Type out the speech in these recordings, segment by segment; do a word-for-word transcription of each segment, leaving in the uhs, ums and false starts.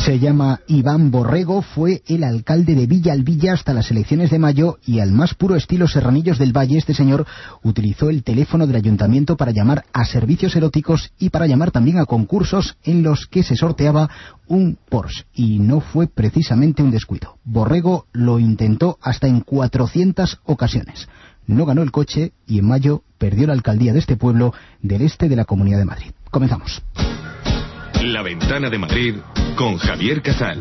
Se llama Iván Borrego, fue el alcalde de Villalbilla hasta las elecciones de mayo y al más puro estilo Serranillos del Valle, este señor utilizó el teléfono del ayuntamiento para llamar a servicios eróticos y para llamar también a concursos en los que se sorteaba un Porsche. Y no fue precisamente un descuido. Borrego lo intentó hasta en cuatrocientas ocasiones. No ganó el coche y en mayo perdió la alcaldía de este pueblo del este de la Comunidad de Madrid. Comenzamos. La Ventana de Madrid con Javier Casal.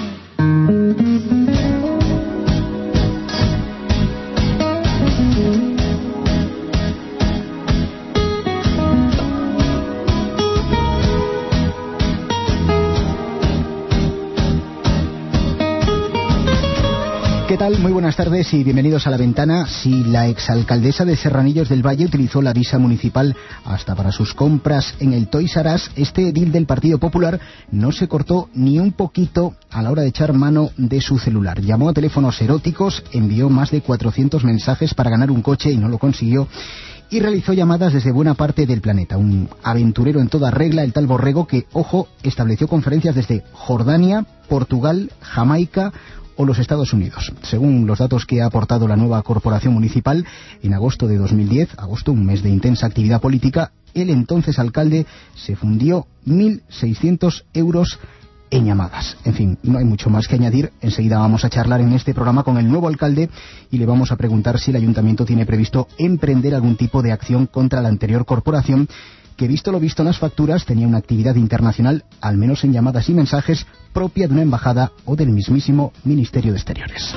¿Qué tal? Muy buenas tardes y bienvenidos a La Ventana. Si la exalcaldesa de Serranillos del Valle utilizó la visa municipal hasta para sus compras en el Toys R Us, este edil del Partido Popular no se cortó ni un poquito a la hora de echar mano de su celular. Llamó a teléfonos eróticos, envió más de cuatrocientos mensajes para ganar un coche y no lo consiguió, y realizó llamadas desde buena parte del planeta. Un aventurero en toda regla, el tal Borrego, que, ojo, estableció conferencias desde Jordania, Portugal, Jamaica o los Estados Unidos. Según los datos que ha aportado la nueva corporación municipal, en agosto de dos mil diez, agosto, un mes de intensa actividad política, el entonces alcalde se fundió mil seiscientos euros en llamadas. En fin, no hay mucho más que añadir. Enseguida vamos a charlar en este programa con el nuevo alcalde y le vamos a preguntar si el ayuntamiento tiene previsto emprender algún tipo de acción contra la anterior corporación, que visto lo visto en las facturas tenía una actividad internacional, al menos en llamadas y mensajes, propia de una embajada o del mismísimo Ministerio de Exteriores.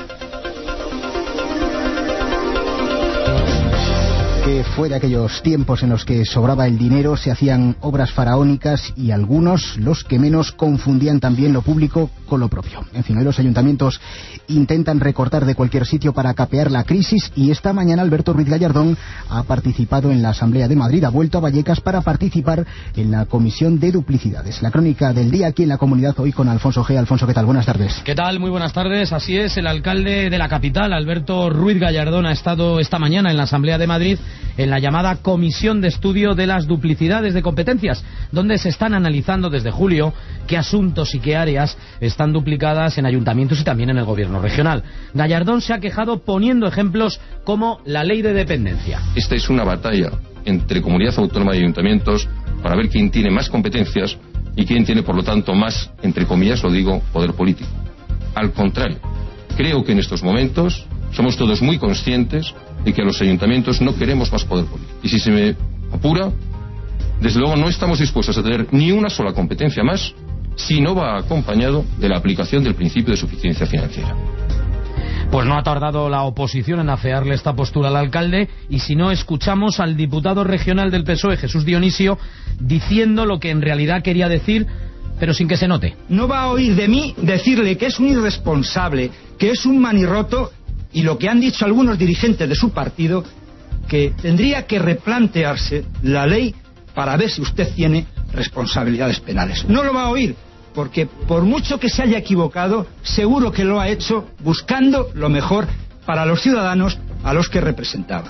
Que fue de aquellos tiempos en los que sobraba el dinero, se hacían obras faraónicas y algunos, los que menos, confundían también lo público con lo propio. En fin, hoy los ayuntamientos intentan recortar de cualquier sitio para capear la crisis y esta mañana Alberto Ruiz Gallardón ha participado en la Asamblea de Madrid, ha vuelto a Vallecas para participar en la Comisión de Duplicidades. La crónica del día aquí en la comunidad hoy con Alfonso G. Alfonso, ¿qué tal? Buenas tardes. ¿Qué tal? Muy buenas tardes. Así es, el alcalde de la capital, Alberto Ruiz Gallardón, ha estado esta mañana en la Asamblea de Madrid en la llamada Comisión de Estudio de las Duplicidades de Competencias, donde se están analizando desde julio qué asuntos y qué áreas están duplicadas en ayuntamientos y también en el gobierno regional. Gallardón se ha quejado poniendo ejemplos como la ley de dependencia. Esta es una batalla entre comunidad autónoma y ayuntamientos para ver quién tiene más competencias y quién tiene, por lo tanto, más, entre comillas lo digo, poder político. Al contrario, creo que en estos momentos somos todos muy conscientes de que a los ayuntamientos no queremos más poder político. Y si se me apura, desde luego no estamos dispuestos a tener ni una sola competencia más si no va acompañado de la aplicación del principio de suficiencia financiera. Pues no ha tardado la oposición en afearle esta postura al alcalde, y si no, escuchamos al diputado regional del P S O E, Jesús Dionisio, diciendo lo que en realidad quería decir, pero sin que se note. No va a oír de mí decirle que es un irresponsable, que es un manirroto, y lo que han dicho algunos dirigentes de su partido, que tendría que replantearse la ley para ver si usted tiene responsabilidades penales. No lo va a oír, porque por mucho que se haya equivocado, seguro que lo ha hecho buscando lo mejor para los ciudadanos a los que representaba.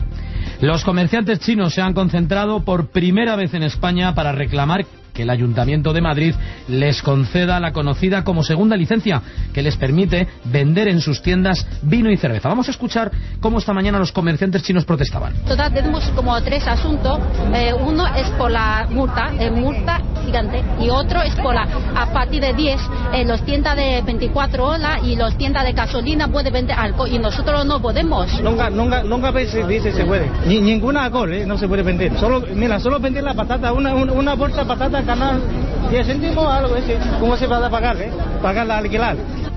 Los comerciantes chinos se han concentrado por primera vez en España para reclamar que el Ayuntamiento de Madrid les conceda la conocida como segunda licencia, que les permite vender en sus tiendas vino y cerveza. Vamos a escuchar cómo esta mañana los comerciantes chinos protestaban. Total, tenemos como tres asuntos. Eh, uno es por la multa, eh, multa gigante, y otro es por la, a partir de diez, eh, los tiendas de veinticuatro horas y los tiendas de gasolina pueden vender alcohol y nosotros no podemos. Nunca, nunca, nunca se dice se puede. Ni, ninguna alcohol, eh, no se puede vender. Solo, mira, solo vender la patata, una, una, una bolsa de patata canal, diez céntimos, algo ese. ¿Cómo se va a pagar, eh? Pagarla al alquilar.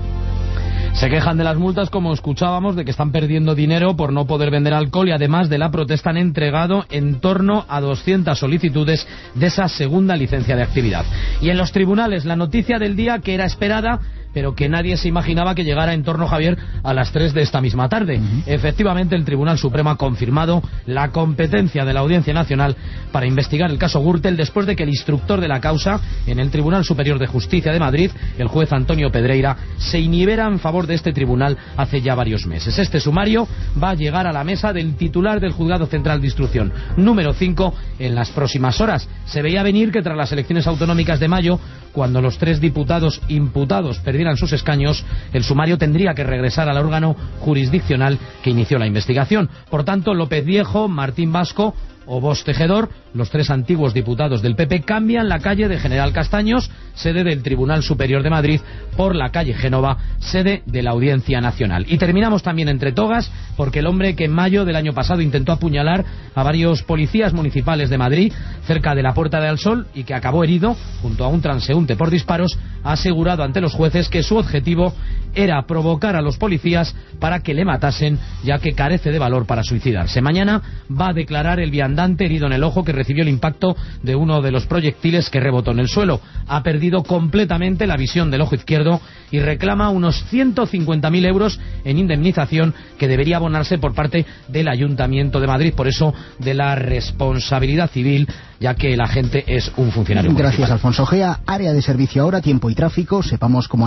Se quejan de las multas, como escuchábamos, de que están perdiendo dinero por no poder vender alcohol, y además de la protesta han entregado en torno a doscientas solicitudes de esa segunda licencia de actividad. Y en los tribunales, la noticia del día que era esperada, pero que nadie se imaginaba que llegara en torno, Javier, a las tres de esta misma tarde. Uh-huh. Efectivamente, el Tribunal Supremo ha confirmado la competencia de la Audiencia Nacional para investigar el caso Gürtel, después de que el instructor de la causa en el Tribunal Superior de Justicia de Madrid, el juez Antonio Pedreira, se inhibera en favor de este tribunal hace ya varios meses. Este sumario va a llegar a la mesa del titular del Juzgado Central de Instrucción número cinco en las próximas horas. Se veía venir que tras las elecciones autonómicas de mayo cuando los tres diputados imputados perdieran sus escaños, el sumario tendría que regresar al órgano jurisdiccional que inició la investigación. Por tanto, López Viejo, Martín Vasco o Bosch Tejedor, los tres antiguos diputados del P P, cambian la calle de General Castaños, sede del Tribunal Superior de Madrid, por la calle Génova, sede de la Audiencia Nacional. Y terminamos también entre togas, porque el hombre que en mayo del año pasado intentó apuñalar a varios policías municipales de Madrid, cerca de la Puerta del Sol, y que acabó herido junto a un transeúnte por disparos, ha asegurado ante los jueces que su objetivo era provocar a los policías para que le matasen, ya que carece de valor para suicidarse. Mañana va a declarar el viandante herido en el ojo que recibió el impacto de uno de los proyectiles que rebotó en el suelo. Ha perdido completamente la visión del ojo izquierdo y reclama unos ciento cincuenta mil euros en indemnización que debería abonarse por parte del Ayuntamiento de Madrid, por eso de la responsabilidad civil, ya que el agente es un funcionario municipal. Gracias, Alfonso Gea. Área de servicio ahora, tiempo y tráfico. Sepamos cómo...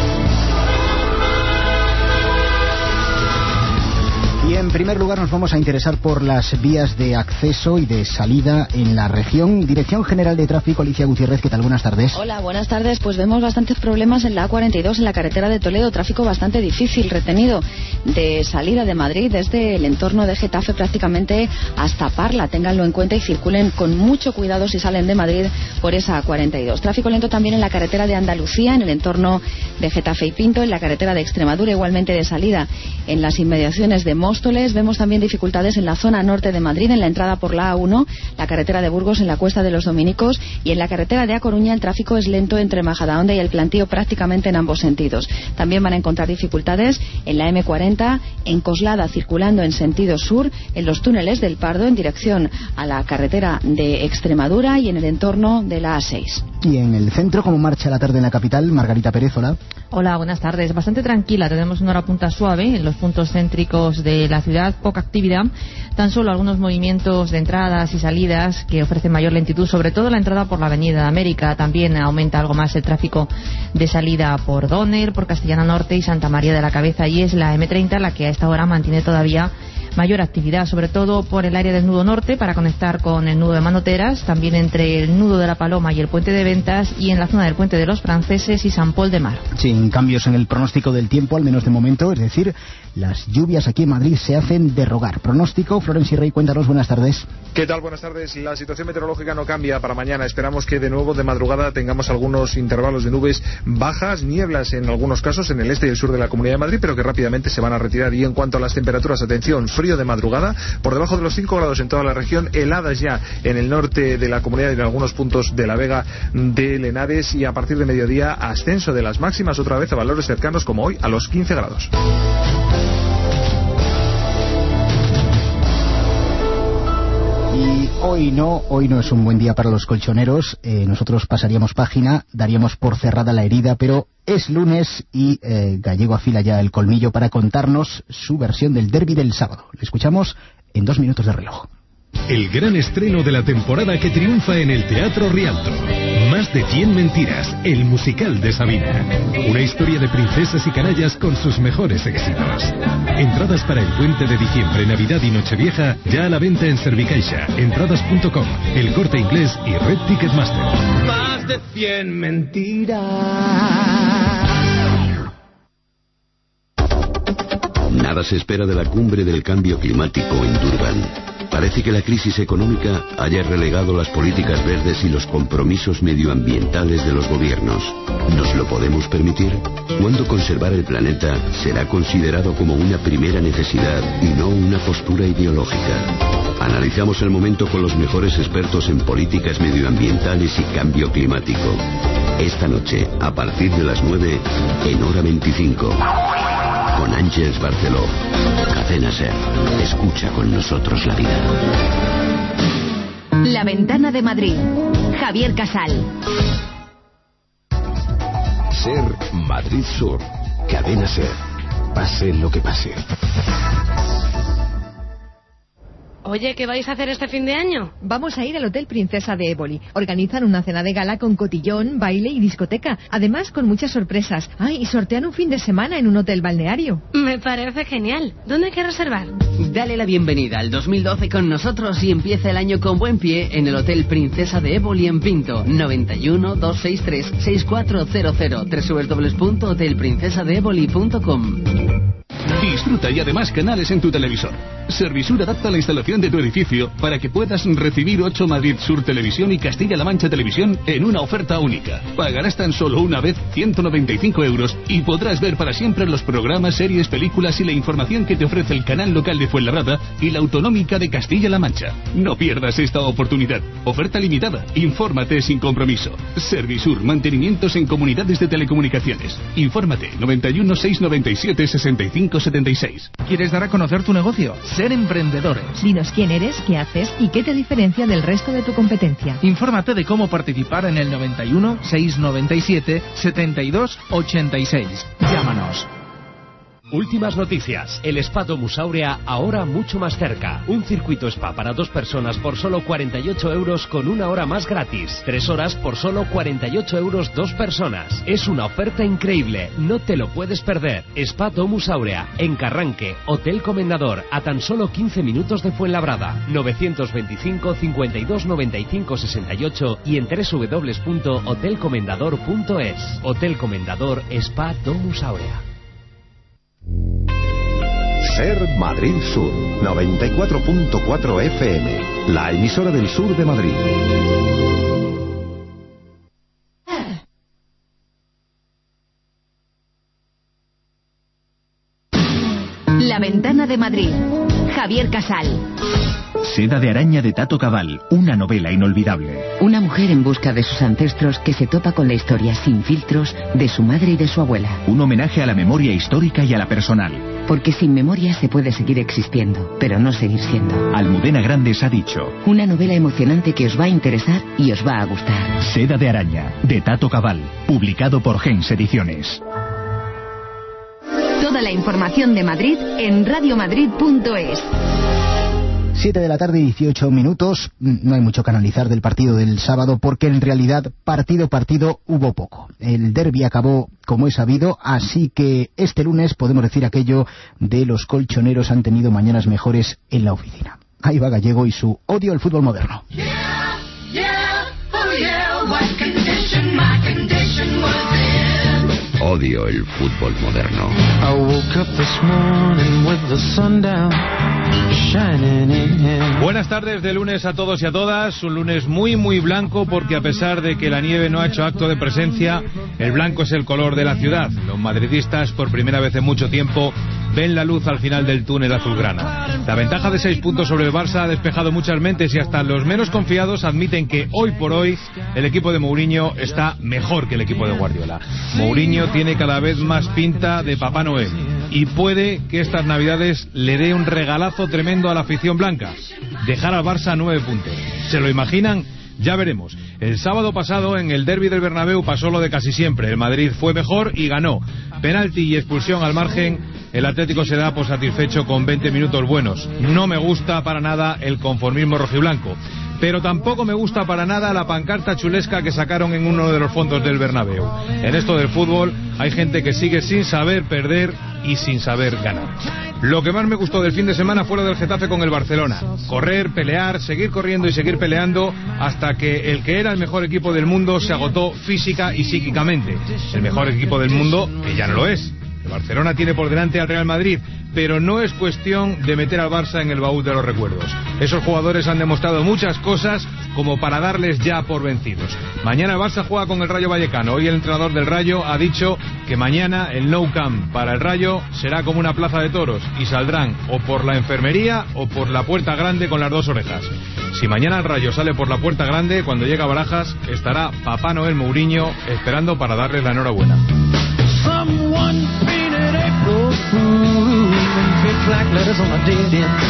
Y en primer lugar nos vamos a interesar por las vías de acceso y de salida en la región. Dirección General de Tráfico, Alicia Gutiérrez, ¿qué tal? Buenas tardes. Hola, buenas tardes. Pues vemos bastantes problemas en la A cuarenta y dos, en la carretera de Toledo. Tráfico bastante difícil, retenido de salida de Madrid desde el entorno de Getafe prácticamente hasta Parla. Ténganlo en cuenta y circulen con mucho cuidado si salen de Madrid por esa A cuarenta y dos. Tráfico lento también en la carretera de Andalucía, en el entorno de Getafe y Pinto, en la carretera de Extremadura, igualmente de salida en las inmediaciones de Móstoles. Vemos también dificultades en la zona norte de Madrid, en la entrada por la A uno, la carretera de Burgos en la Cuesta de los Dominicos, y en la carretera de A Coruña el tráfico es lento entre Majadahonda y el Plantío prácticamente en ambos sentidos. También van a encontrar dificultades en la eme cuarenta, en Coslada circulando en sentido sur, en los túneles del Pardo en dirección a la carretera de Extremadura y en el entorno de la A seis. Y en el centro, ¿cómo marcha la tarde en la capital? Margarita Pérez, hola. Hola, buenas tardes. Bastante tranquila, tenemos una hora punta suave en los puntos céntricos de la ciudad, poca actividad, tan solo algunos movimientos de entradas y salidas que ofrecen mayor lentitud, sobre todo la entrada por la Avenida de América. También aumenta algo más el tráfico de salida por Donner, por Castellana Norte y Santa María de la Cabeza, y es la eme treinta la que a esta hora mantiene todavía mayor actividad, sobre todo por el área del nudo norte para conectar con el nudo de Manoteras, también entre el nudo de la Paloma y el puente de Ventas, y en la zona del puente de los Franceses y San Pol de Mar. Sin cambios en el pronóstico del tiempo, al menos de momento, es decir, las lluvias aquí en Madrid se hacen de rogar. Pronóstico, Florencio Rey, cuéntanos, buenas tardes. ¿Qué tal? Buenas tardes. La situación meteorológica no cambia para mañana. Esperamos que de nuevo de madrugada tengamos algunos intervalos de nubes bajas, nieblas en algunos casos en el este y el sur de la Comunidad de Madrid, pero que rápidamente se van a retirar. Y en cuanto a las temperaturas, atención, frío de madrugada, por debajo de los cinco grados en toda la región, heladas ya en el norte de la comunidad y en algunos puntos de la Vega de Lenares, y a partir de mediodía ascenso de las máximas otra vez a valores cercanos como hoy a los quince grados. Y hoy no, hoy no es un buen día para los colchoneros. Eh, nosotros pasaríamos página, daríamos por cerrada la herida, pero es lunes y eh, Gallego afila ya el colmillo para contarnos su versión del derbi del sábado. Le escuchamos en dos minutos de reloj. El gran estreno de la temporada que triunfa en el Teatro Rialto. Más de cien mentiras, el musical de Sabina. Una historia de princesas y canallas con sus mejores éxitos. Entradas para el puente de diciembre, Navidad y Nochevieja ya a la venta en Servicaixa, entradas punto com, El Corte Inglés y Red Ticketmaster. Más de cien mentiras. Nada se espera de la cumbre del cambio climático en Durban. Parece que la crisis económica haya relegado las políticas verdes y los compromisos medioambientales de los gobiernos. ¿Nos lo podemos permitir? ¿Cuándo conservar el planeta será considerado como una primera necesidad y no una postura ideológica? Analizamos el momento con los mejores expertos en políticas medioambientales y cambio climático. Esta noche, a partir de las nueve, en Hora veinticinco. Con Ángeles Barceló. Cadena SER. Escucha con nosotros la vida. La Ventana de Madrid. Javier Casal. SER Madrid Sur. Cadena SER. Pase lo que pase. Oye, ¿qué vais a hacer este fin de año? Vamos a ir al Hotel Princesa de Éboli. Organizan una cena de gala con cotillón, baile y discoteca. Además, con muchas sorpresas. Ay, y sortean un fin de semana en un hotel balneario. Me parece genial. ¿Dónde hay que reservar? Dale la bienvenida al dos mil doce con nosotros y empieza el año con buen pie en el Hotel Princesa de Éboli en Pinto. noventa y uno, doscientos sesenta y tres, sesenta y cuatro cero cero. doble u doble u doble u punto hotel princesa de éboli punto com. Disfruta y además canales en tu televisor. Servisur adapta la instalación de tu edificio para que puedas recibir ocho Madrid Sur Televisión y Castilla-La Mancha Televisión en una oferta única. Pagarás tan solo una vez ciento noventa y cinco euros y podrás ver para siempre los programas, series, películas y la información que te ofrece el canal local de Fuenlabrada y la autonómica de Castilla-La Mancha. No pierdas esta oportunidad. Oferta limitada. Infórmate sin compromiso. Servisur, mantenimientos en comunidades de telecomunicaciones. Infórmate noventa y uno, seiscientos noventa y siete, sesenta y cinco setenta y seis. ¿Quieres dar a conocer tu negocio? Ser emprendedores. Dinos quién eres, qué haces y qué te diferencia del resto de tu competencia. Infórmate de cómo participar en el noventa y uno, seiscientos noventa y siete, setenta y dos ochenta y seis. Llámanos. Últimas noticias. El Spa Domus Aurea ahora mucho más cerca. Un circuito spa para dos personas por solo cuarenta y ocho euros con una hora más gratis. Tres horas por solo cuarenta y ocho euros dos personas. Es una oferta increíble. No te lo puedes perder. Spa Domus Aurea en Carranque, Hotel Comendador, a tan solo quince minutos de Fuenlabrada. novecientos veinticinco, cincuenta y dos, noventa y cinco, sesenta y ocho y en doble u doble u doble u punto hotel comendador punto es. Hotel Comendador Spa Domus Aurea. Ser Madrid Sur, noventa y cuatro punto cuatro F M, la emisora del sur de Madrid. La Ventana de Madrid. Javier Casal. Seda de araña de Tato Cabal, una novela inolvidable. Una mujer en busca de sus ancestros que se topa con la historia sin filtros de su madre y de su abuela. Un homenaje a la memoria histórica y a la personal. Porque sin memoria se puede seguir existiendo, pero no seguir siendo. Almudena Grandes ha dicho. Una novela emocionante que os va a interesar y os va a gustar. Seda de araña, de Tato Cabal, publicado por Gens Ediciones. Toda la información de Madrid en radiomadrid punto es. siete de la tarde, dieciocho minutos. No hay mucho que analizar del partido del sábado porque en realidad partido partido hubo poco. El derbi acabó como es sabido, así que este lunes podemos decir aquello de los colchoneros han tenido mañanas mejores en la oficina. Ahí va Gallego y su odio al fútbol moderno. Yeah, yeah, oh yeah, what condition my condition was in. Odio el fútbol moderno. I woke up this morning with the sun down. Buenas tardes de lunes a todos y a todas. Un lunes muy muy blanco porque a pesar de que la nieve no ha hecho acto de presencia, el blanco es el color de la ciudad. Los madridistas por primera vez en mucho tiempo ven la luz al final del túnel azulgrana. La ventaja de seis puntos sobre el Barça ha despejado muchas mentes y hasta los menos confiados admiten que hoy por hoy el equipo de Mourinho está mejor que el equipo de Guardiola. Mourinho tiene cada vez más pinta de Papá Noel y puede que estas navidades le dé un regalazo tremendo a la afición blanca. Dejar al Barça a nueve puntos. ¿Se lo imaginan? Ya veremos. El sábado pasado en el derbi del Bernabéu pasó lo de casi siempre. El Madrid fue mejor y ganó. Penalti y expulsión al margen. El Atlético se da por satisfecho con veinte minutos buenos. No me gusta para nada el conformismo rojiblanco. Pero tampoco me gusta para nada la pancarta chulesca que sacaron en uno de los fondos del Bernabéu. En esto del fútbol hay gente que sigue sin saber perder y sin saber ganar. Lo que más me gustó del fin de semana fue lo del Getafe con el Barcelona. Correr, pelear, seguir corriendo y seguir peleando hasta que el que era el mejor equipo del mundo se agotó física y psíquicamente. El mejor equipo del mundo, que ya no lo es. El Barcelona tiene por delante al Real Madrid, pero no es cuestión de meter al Barça en el baúl de los recuerdos. Esos jugadores han demostrado muchas cosas como para darles ya por vencidos. Mañana el Barça juega con el Rayo Vallecano. Hoy el entrenador del Rayo ha dicho que mañana el Nou Camp para el Rayo será como una plaza de toros y saldrán o por la enfermería o por la puerta grande con las dos orejas. Si mañana el Rayo sale por la puerta grande, cuando llega a Barajas estará Papá Noel Mourinho esperando para darles la enhorabuena. Someone painted April Fool and picked black letters on a dead end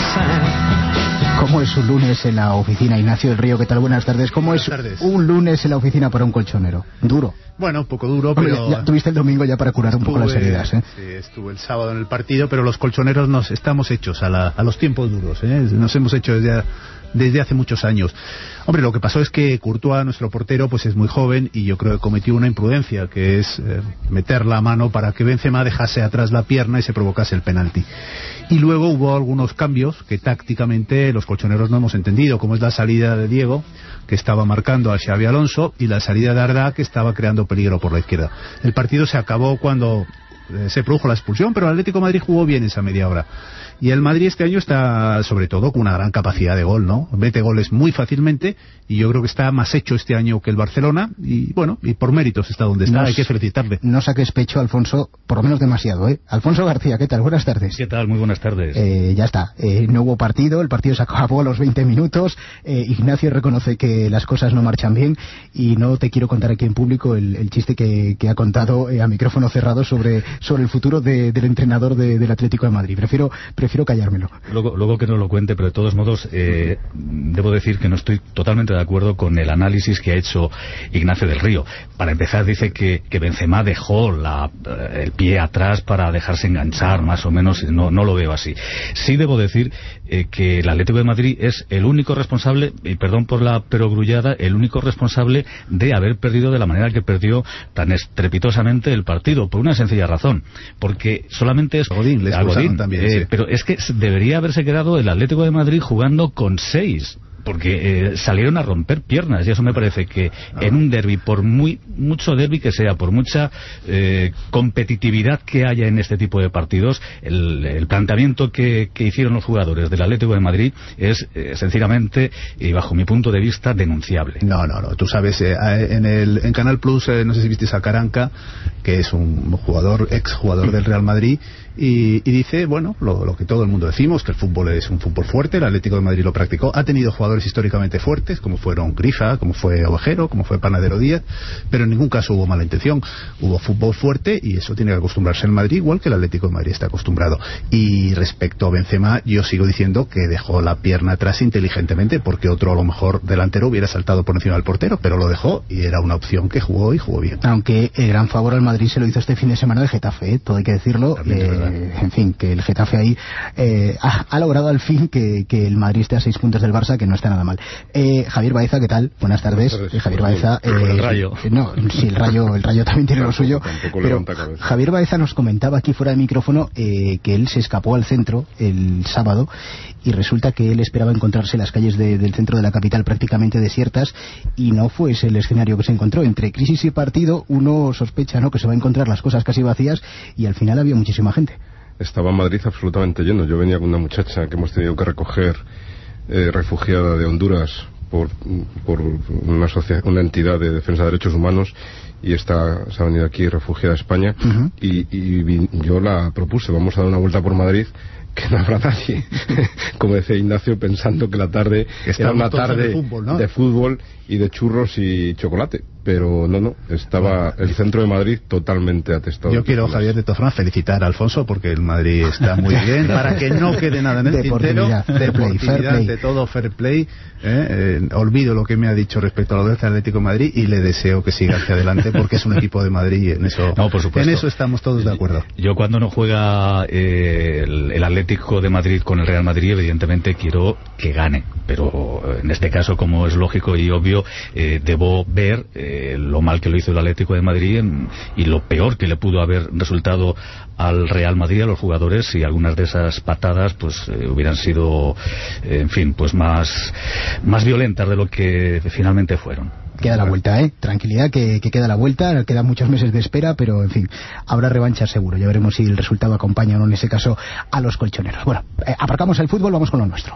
sign. ¿Cómo es un lunes en la oficina? Ignacio del Río, ¿qué tal? Buenas tardes. ¿Cómo Buenas es tardes. un lunes en la oficina para un colchonero? Duro. Bueno, un poco duro, Hombre, pero... ya tuviste el domingo ya para curar un poco las heridas, ¿eh? Sí, estuve el sábado en el partido, pero los colchoneros nos estamos hechos a, la, a los tiempos duros, ¿eh? Nos hemos hecho desde, desde hace muchos años. Hombre, lo que pasó es que Courtois, nuestro portero, pues es muy joven y yo creo que cometió una imprudencia, que es eh, meter la mano para que Benzema dejase atrás la pierna y se provocase el penalti. Y luego hubo algunos cambios que tácticamente los colchoneros no hemos entendido, como es la salida de Diego, que estaba marcando a Xavi Alonso, y la salida de Arda, que estaba creando peligro por la izquierda. El partido se acabó cuando eh, se produjo la expulsión, pero el Atlético de Madrid jugó bien esa media hora. Y el Madrid este año está, sobre todo, con una gran capacidad de gol, ¿no? Mete goles muy fácilmente y yo creo que está más hecho este año que el Barcelona y, bueno, y por méritos está donde está, Nos, hay que felicitarle. No saques pecho, Alfonso, por lo menos demasiado, ¿eh? Alfonso García, ¿qué tal? Buenas tardes. ¿Qué tal? Muy buenas tardes. Eh, ya está, eh, no hubo partido, el partido se acabó a los veinte minutos, eh, Ignacio reconoce que las cosas no marchan bien y no te quiero contar aquí en público el, el chiste que, que ha contado eh, a micrófono cerrado sobre, sobre el futuro de, del entrenador de, del Atlético de Madrid. Prefiero, prefiero callármelo. Luego, luego que no lo cuente, pero de todos modos eh, debo decir que no estoy totalmente de acuerdo con el análisis que ha hecho Ignacio del Río. Para empezar, dice que, que Benzema dejó la, el pie atrás para dejarse enganchar, más o menos. No, no lo veo así. Sí debo decir eh, que el Atlético de Madrid es el único responsable, y perdón por la perogrullada, el único responsable de haber perdido de la manera que perdió tan estrepitosamente el partido, por una sencilla razón, porque solamente es Godín, les a Godín, también, eh, sí. pero es que debería haberse quedado el Atlético de Madrid jugando con seis, porque eh, salieron a romper piernas, y eso me parece que en un derbi, por muy mucho derbi que sea, por mucha eh, competitividad que haya en este tipo de partidos, el, el planteamiento que, que hicieron los jugadores del Atlético de Madrid es eh, sencillamente, y bajo mi punto de vista, denunciable. No, no, no, tú sabes, eh, en, el, en Canal Plus, eh, no sé si visteis a Caranca, que es un jugador, ex jugador del Real Madrid, y, y dice, bueno, lo, lo que todo el mundo decimos, que el fútbol es un fútbol fuerte, el Atlético de Madrid lo practicó, ha tenido jugadores históricamente fuertes, como fueron Grifa, como fue Ovejero, como fue Panadero Díaz, pero en ningún caso hubo mala intención, hubo fútbol fuerte y eso tiene que acostumbrarse el Madrid, igual que el Atlético de Madrid está acostumbrado. Y respecto a Benzema, yo sigo diciendo que dejó la pierna atrás inteligentemente, porque otro a lo mejor delantero hubiera saltado por encima del portero, pero lo dejó y era una opción que jugó y jugó bien. Aunque el gran favor al Madrid se lo hizo este fin de semana el Getafe, ¿eh? Todo hay que decirlo. Eh, en fin, que el Getafe ahí eh, ha, ha logrado al fin que, que el Madrid esté a seis puntos del Barça, que no está nada mal. Eh, Javier Baeza, ¿qué tal? Buenas tardes. Buenas tardes. Eh, Javier Baeza. Eh, el Rayo. Eh, no, sí, el Rayo, el Rayo también tiene lo suyo. Pero Javier Baeza nos comentaba aquí fuera del micrófono eh, que él se escapó al centro el sábado y resulta que él esperaba encontrarse las calles de, del centro de la capital prácticamente desiertas y no fue ese el escenario que se encontró. Entre crisis y partido uno sospecha, ¿no?, que se va a encontrar las cosas casi vacías y al final había muchísima gente. Estaba en Madrid absolutamente lleno. Yo venía con una muchacha que hemos tenido que recoger, eh, refugiada de Honduras por, por una, socia- una entidad de defensa de derechos humanos, y está, se ha venido aquí refugiada a España. Uh-huh. y, y vi- yo la propuse, vamos a dar una vuelta por Madrid, que no habrá nadie, como decía Ignacio, pensando que la tarde era una tarde de fútbol, ¿no? de fútbol y de churros y chocolate, pero no, no, estaba el centro de Madrid totalmente atestado. Yo quiero, Javier, de todas formas, felicitar a Alfonso porque el Madrid está muy bien, para que no quede nada en el tintero, deportividad, de todo fair play. ¿eh? Eh, olvido lo que me ha dicho respecto a lo del Atlético de Madrid y le deseo que siga hacia adelante porque es un equipo de Madrid y en eso, no, por supuesto. En eso estamos todos de acuerdo. Yo cuando no juega eh, el, el Atlético de Madrid con el Real Madrid, evidentemente quiero que gane, pero en este caso, como es lógico y obvio, eh, debo ver eh, lo mal que lo hizo el Atlético de Madrid en, y lo peor que le pudo haber resultado al Real Madrid, a los jugadores, si algunas de esas patadas pues eh, hubieran sido, eh, en fin, pues más, más violentas de lo que finalmente fueron. Queda la vuelta, ¿eh? Tranquilidad, que, que queda la vuelta, quedan muchos meses de espera, pero en fin, habrá revancha seguro. Ya veremos si el resultado acompaña o no en ese caso a los colchoneros. Bueno, eh, aparcamos el fútbol, vamos con lo nuestro.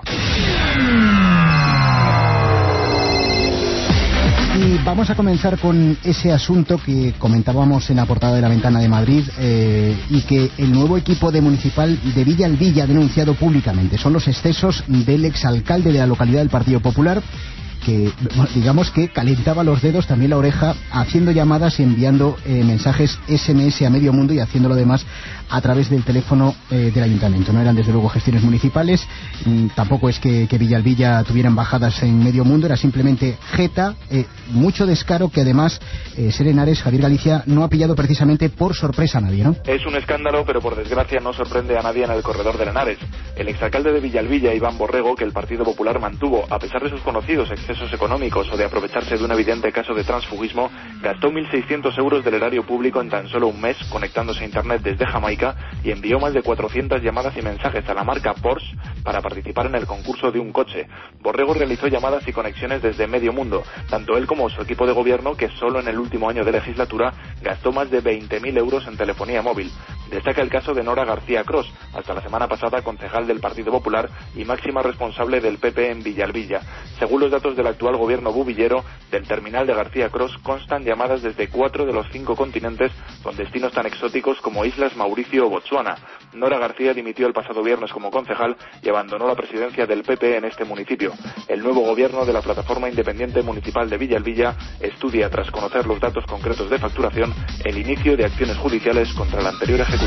Y vamos a comenzar con ese asunto que comentábamos en la portada de La Ventana de Madrid eh, y que el nuevo equipo de Municipal de Villalbilla ha denunciado públicamente. Son los excesos del exalcalde de la localidad del Partido Popular, que digamos que calentaba los dedos, también la oreja, haciendo llamadas y enviando eh, mensajes ese eme ese a medio mundo y haciéndolo además a través del teléfono eh, del ayuntamiento. No eran desde luego gestiones municipales, mm, tampoco es que, que Villalbilla tuviera embajadas en medio mundo, era simplemente jeta, eh, mucho descaro que además eh, Serenares, Javier Galicia, no ha pillado precisamente por sorpresa a nadie, ¿no? Es un escándalo, pero por desgracia no sorprende a nadie en el corredor de Henares. El exalcalde de Villalbilla, Iván Borrego, que el Partido Popular mantuvo, a pesar de sus conocidos excesos económicos o de aprovecharse de un evidente caso de transfugismo, gastó mil seiscientos euros del erario público en tan solo un mes conectándose a Internet desde Jamaica y envió más de cuatrocientas llamadas y mensajes a la marca Porsche para participar en el concurso de un coche. Borrego realizó llamadas y conexiones desde medio mundo, tanto él como su equipo de gobierno, que solo en el último año de legislatura gastó más de veinte mil euros en telefonía móvil. Destaca el caso de Nora García Cros, hasta la semana pasada concejal del Partido Popular y máxima responsable del P P en Villalbilla. Según los datos del actual gobierno bubillero, del terminal de García Cros constan llamadas desde cuatro de los cinco continentes con destinos tan exóticos como Islas Mauricio o Botsuana. Nora García dimitió el pasado viernes como concejal y abandonó la presidencia del P P en este municipio. El nuevo gobierno de la Plataforma Independiente Municipal de Villalbilla estudia, tras conocer los datos concretos de facturación, el inicio de acciones judiciales contra el anterior ejecutivo.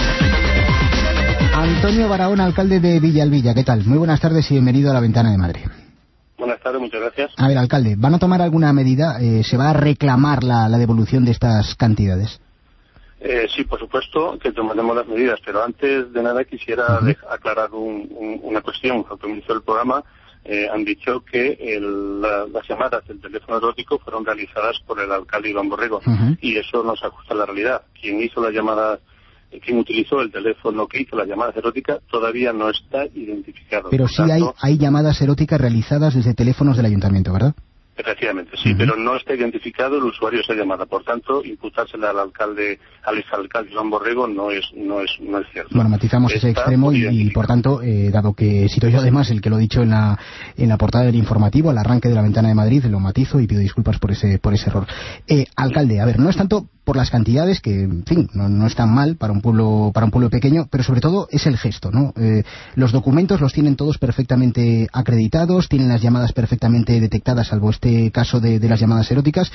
Antonio Barahona, alcalde de Villalbilla, ¿qué tal? Muy buenas tardes y bienvenido a La Ventana de Madrid. Buenas tardes, muchas gracias. A ver, alcalde, ¿van a tomar alguna medida? Eh, ¿Se va a reclamar la, la devolución de estas cantidades? Eh, sí, por supuesto que tomaremos las medidas, pero antes de nada quisiera uh-huh. aclarar un, un, una cuestión. Al comienzo del programa eh, han dicho que el, la, las llamadas del teléfono erótico fueron realizadas por el alcalde Iván Borrego, uh-huh. y eso no se ajusta a la realidad. Quien hizo las llamadas, quien utilizó el teléfono que hizo las llamadas eróticas todavía no está identificado. Pero sí hay, hay llamadas eróticas realizadas desde teléfonos del ayuntamiento, ¿verdad? Efectivamente, sí, uh-huh. pero no está identificado el usuario de esa llamada. Por tanto, imputársela al alcalde, al exalcalde Iván Borrego no es, no es, no es cierto. Bueno, matizamos está ese extremo y, y, por tanto, eh, dado que he sido yo además el que lo he dicho en la, en la portada del informativo, al arranque de La Ventana de Madrid, lo matizo y pido disculpas por ese, por ese error. Eh, alcalde, a ver, no es tanto por las cantidades, que, en fin, no, no es tan mal para un pueblo para un pueblo pequeño, pero sobre todo es el gesto, ¿no? Eh, los documentos los tienen todos perfectamente acreditados, tienen las llamadas perfectamente detectadas, salvo este caso de, de las llamadas eróticas.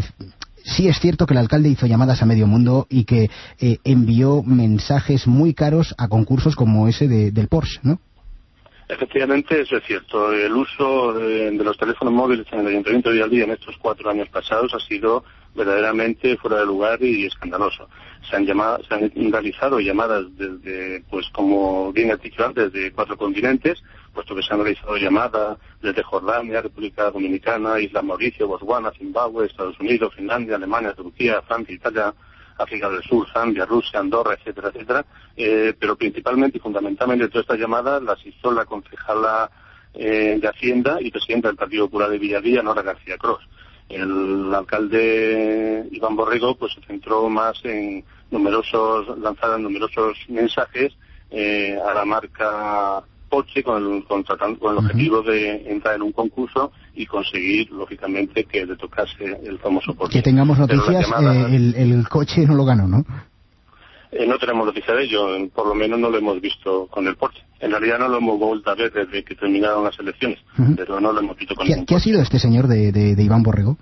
Sí es cierto que el alcalde hizo llamadas a medio mundo y que eh, envió mensajes muy caros a concursos como ese de, del Porsche, ¿no? Efectivamente, eso es cierto. El uso de, de los teléfonos móviles en el Ayuntamiento de Villalbilla en estos cuatro años pasados ha sido verdaderamente fuera de lugar y escandaloso. Se han llamado, se han realizado llamadas desde, pues como bien he dicho antes, de cuatro continentes, puesto que se han realizado llamadas desde Jordania, República Dominicana, Isla Mauricio, Botswana, Zimbabue, Estados Unidos, Finlandia, Alemania, Turquía, Francia, Italia, África del Sur, Zambia, Rusia, Andorra, etcétera, etcétera, eh, pero principalmente y fundamentalmente todas estas llamadas las hizo la concejala eh, de Hacienda y presidenta del Partido Popular de Villalbilla, Nora García Cros. El alcalde Iván Borrego pues se centró más en numerosos, lanzaron numerosos mensajes eh, a la marca Porsche con el, con, con el objetivo de entrar en un concurso y conseguir, lógicamente, que le tocase el famoso Porsche. Que tengamos noticias, llamadas, eh, el, el coche no lo ganó, ¿no? Eh, no tenemos noticia de ello, por lo menos no lo hemos visto con el Porsche. En realidad no lo hemos vuelto a ver desde que terminaron las elecciones, uh-huh. pero no lo hemos visto con ¿Qué, el ¿Qué ha sido este señor de, de, de Iván Borrego?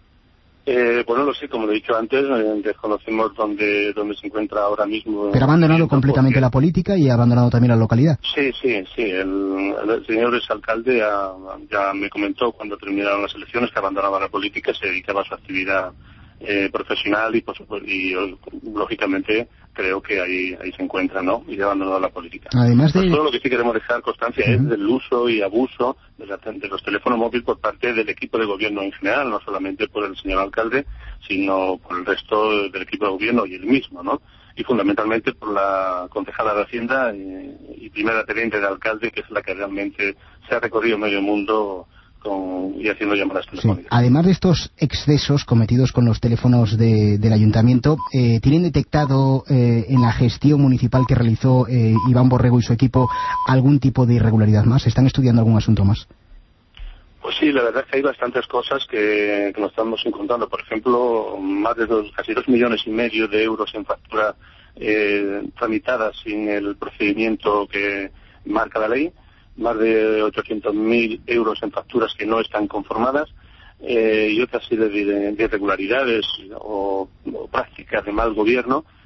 Eh, pues no lo sé, como lo he dicho antes, eh, desconocemos dónde, dónde se encuentra ahora mismo. Pero ha abandonado completamente porque... la política y ha abandonado también la localidad. Sí, sí, sí. El, el señor exalcalde ya, ya me comentó cuando terminaron las elecciones que abandonaba la política y se dedicaba a su actividad eh, profesional y, por supuesto, y lógicamente creo que ahí ahí se encuentra, ¿no? Y ha abandonado la política. Además de... Pues todo lo que sí queremos dejar constancia uh-huh. es del uso y abuso de, la, de los teléfonos móviles por parte del equipo de gobierno en general, no solamente por el señor alcalde, sino por el resto del equipo de gobierno y el mismo, ¿no? Y fundamentalmente por la concejala de Hacienda y, y primera teniente de alcalde, que es la que realmente se ha recorrido medio mundo con, y haciendo llamadas telefónicas. Sí. Además de estos excesos cometidos con los teléfonos de, del ayuntamiento, eh, ¿tienen detectado eh, en la gestión municipal que realizó eh, Iván Borrego y su equipo algún tipo de irregularidad más? ¿Están estudiando algún asunto más? Pues sí, la verdad es que hay bastantes cosas que, que nos estamos encontrando. Por ejemplo, más de dos, casi dos millones y medio de euros en factura eh, tramitadas sin el procedimiento que marca la ley, más de ochocientos mil euros en facturas que no están conformadas eh, y otra serie de, de irregularidades o, o prácticas de mal gobierno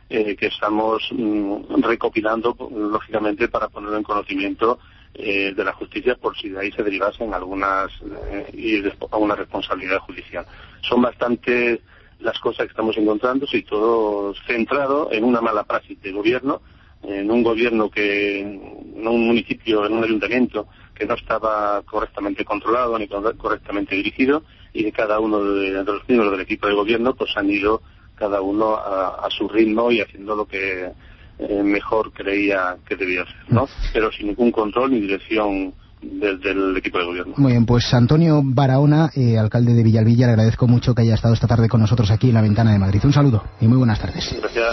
eh, que estamos mm, recopilando, lógicamente, para ponerlo en conocimiento eh, de la justicia, por si de ahí se derivasen algunas eh, y alguna responsabilidad judicial. Son bastante las cosas que estamos encontrando, y todo centrado en una mala praxis de gobierno, en un gobierno que, en un municipio, en un ayuntamiento que no estaba correctamente controlado ni correctamente dirigido, y de cada uno de, de los miembros del equipo de gobierno pues han ido cada uno a, a su ritmo y haciendo lo que eh, mejor creía que debía hacer, ¿no? Pero sin ningún control ni dirección desde el equipo de gobierno. Muy bien, pues Antonio Barahona, eh, alcalde de Villalbilla, le agradezco mucho que haya estado esta tarde con nosotros aquí en La Ventana de Madrid. Un saludo y muy buenas tardes. Gracias.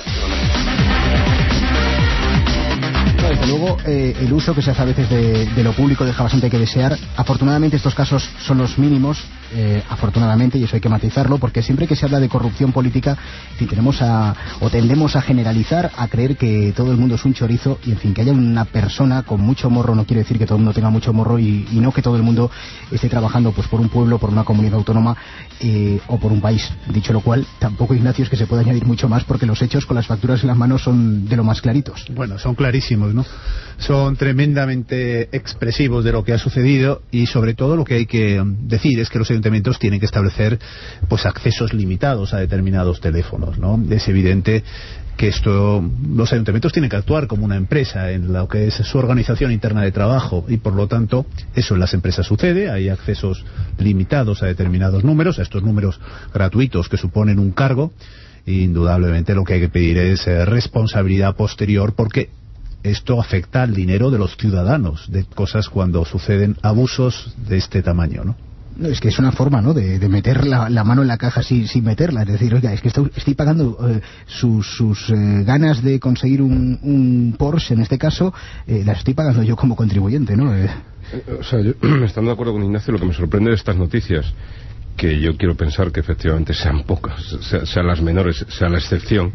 Desde luego, eh, el uso que se hace a veces de, de lo público deja bastante que desear. Afortunadamente estos casos son los mínimos, eh, afortunadamente, y eso hay que matizarlo, porque siempre que se habla de corrupción política, en fin, tenemos a, o tendemos a generalizar, a creer que todo el mundo es un chorizo, y en fin, que haya una persona con mucho morro no quiere decir que todo el mundo tenga mucho morro, y, y no que todo el mundo esté trabajando pues por un pueblo, por una comunidad autónoma eh, o por un país. Dicho lo cual, tampoco, Ignacio, es que se pueda añadir mucho más, porque los hechos con las facturas en las manos son de lo más claritos. Bueno, son clarísimos, ¿no? Son tremendamente expresivos de lo que ha sucedido, y sobre todo lo que hay que decir es que los ayuntamientos tienen que establecer pues accesos limitados a determinados teléfonos, ¿no? Es evidente que esto, los ayuntamientos tienen que actuar como una empresa en lo que es su organización interna de trabajo, y por lo tanto eso en las empresas sucede. Hay accesos limitados a determinados números, a estos números gratuitos que suponen un cargo. Indudablemente lo que hay que pedir es eh, responsabilidad posterior, porque esto afecta al dinero de los ciudadanos, de cosas cuando suceden abusos de este tamaño, ¿no? No, es que es una forma, ¿no?, de, de meter la, la mano en la caja sin, sin meterla. Es decir, oiga, es que estoy, estoy pagando eh, sus, sus eh, ganas de conseguir un, un Porsche, en este caso, eh, las estoy pagando yo como contribuyente, ¿no? Eh. O sea, yo, estando de acuerdo con Ignacio, lo que me sorprende de estas noticias, que yo quiero pensar que efectivamente sean pocas, sean, sean las menores, sea la excepción,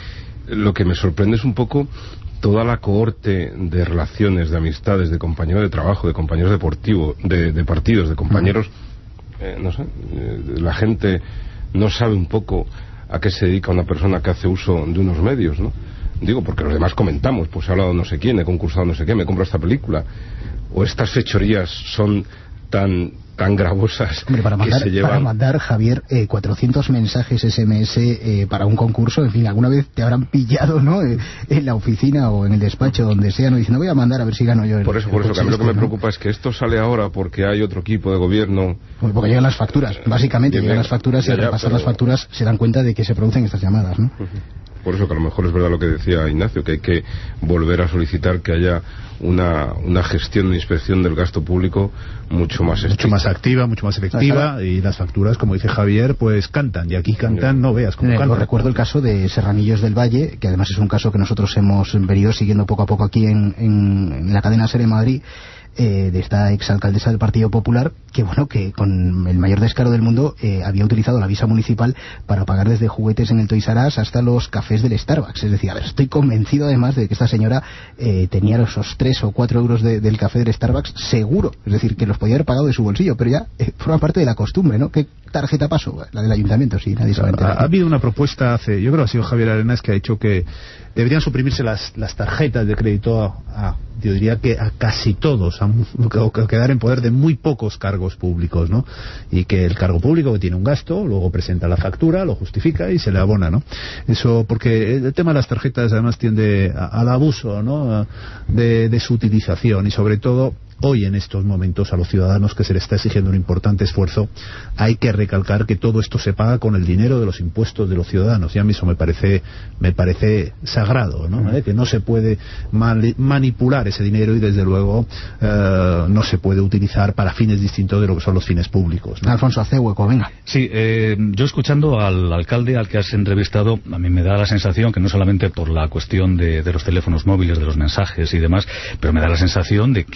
lo que me sorprende es un poco toda la cohorte de relaciones, de amistades, de compañeros de trabajo, de compañeros deportivos, de, de partidos, de compañeros... Eh, no sé, eh, la gente no sabe un poco a qué se dedica una persona que hace uso de unos medios, ¿no? Digo, porque los demás comentamos, pues he hablado no sé quién, he concursado no sé qué, me compro esta película, o estas fechorías son tan tan gravosas. Hombre, para mandar, que se llevan... para mandar, Javier, eh, cuatrocientos mensajes ese eme ese eh, para un concurso, en fin, alguna vez te habrán pillado, ¿no?, eh, en la oficina o en el despacho, donde sea, no diciendo voy a mandar a ver si gano yo. El, por eso, por eso, que a mí lo que me ¿no? preocupa es que esto sale ahora porque hay otro equipo de gobierno. Porque llegan las facturas, básicamente, llegan las facturas, y al repasar las facturas se dan cuenta de que se producen estas llamadas, ¿no? Por eso que a lo mejor es verdad lo que decía Ignacio, que hay que volver a solicitar que haya una, una gestión de inspección del gasto público mucho más estricta. Mucho más activa, mucho más efectiva, y las facturas, como dice Javier, pues cantan, y aquí cantan, no veas cómo cantan. Recuerdo el caso de Serranillos del Valle, que además es un caso que nosotros hemos venido siguiendo poco a poco aquí en, en, en la cadena SER en Madrid, eh, de esta exalcaldesa del Partido Popular, que bueno, que con el mayor descaro del mundo eh, había utilizado la visa municipal para pagar desde juguetes en el Toys R Us hasta los cafés del Starbucks. Es decir, a ver, estoy convencido además de que esta señora eh, tenía esos tres o cuatro euros de, del café del Starbucks seguro, es decir, que los podía haber pagado de su bolsillo, pero ya eh, forma parte de la costumbre, ¿no? ¿Qué tarjeta pasó? La del ayuntamiento, sí, nadie sabe. Ha, ha habido una propuesta hace, yo creo que ha sido Javier Arenas, que ha dicho que deberían suprimirse las, las tarjetas de crédito a, a, yo diría que a casi todos, a, o quedar en poder de muy pocos cargos públicos, ¿no? Y que el cargo público que tiene un gasto, luego presenta la factura, lo justifica y se le abona, ¿no? Eso, porque el tema de las tarjetas además tiende a, al abuso, ¿no?, de, de su utilización, y sobre todo hoy en estos momentos a los ciudadanos, que se les está exigiendo un importante esfuerzo, hay que recalcar que todo esto se paga con el dinero de los impuestos de los ciudadanos, y a mí eso me parece me parece sagrado, ¿no? ¿Eh? Que no se puede mal, manipular ese dinero, y desde luego eh, no se puede utilizar para fines distintos de lo que son los fines públicos, ¿no? Alfonso, hace hueco, venga. Sí, eh, yo escuchando al alcalde al que has entrevistado, a mí me da la sensación que no solamente por la cuestión de, de los teléfonos móviles, de los mensajes y demás, pero me da la sensación de que por lo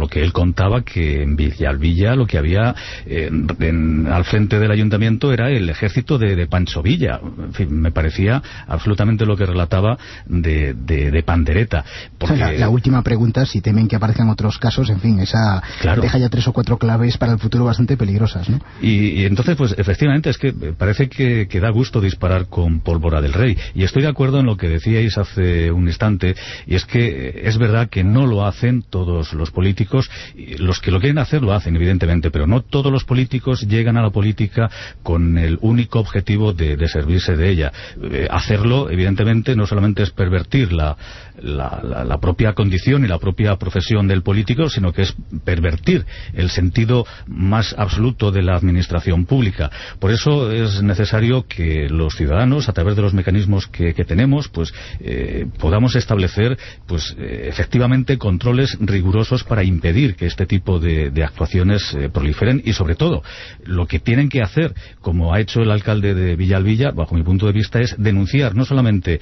lo que él contaba, que en Villalvilla lo que había eh, en, al frente del ayuntamiento era el ejército de, de Pancho Villa. En fin, me parecía absolutamente lo que relataba de, de, de pandereta. Porque... La, la última pregunta, si temen que aparezcan otros casos, en fin, esa claro. deja ya tres o cuatro claves para el futuro bastante peligrosas, ¿no? Y, y entonces, pues efectivamente, es que parece que, que da gusto disparar con pólvora del rey. Y estoy de acuerdo en lo que decíais hace un instante, y es que es verdad que no lo hacen todos los políticos. Los que lo quieren hacer lo hacen, evidentemente, pero no todos los políticos llegan a la política con el único objetivo de, de servirse de ella. Eh, hacerlo, evidentemente, no solamente es pervertir la, la, la, la propia condición y la propia profesión del político, sino que es pervertir el sentido más absoluto de la administración pública. Por eso es necesario que los ciudadanos, a través de los mecanismos que, que tenemos, pues eh, podamos establecer, pues eh, efectivamente, controles rigurosos para impedir que este tipo de, de actuaciones eh, proliferen, y sobre todo lo que tienen que hacer, como ha hecho el alcalde de Villalvilla, bajo mi punto de vista, es denunciar no solamente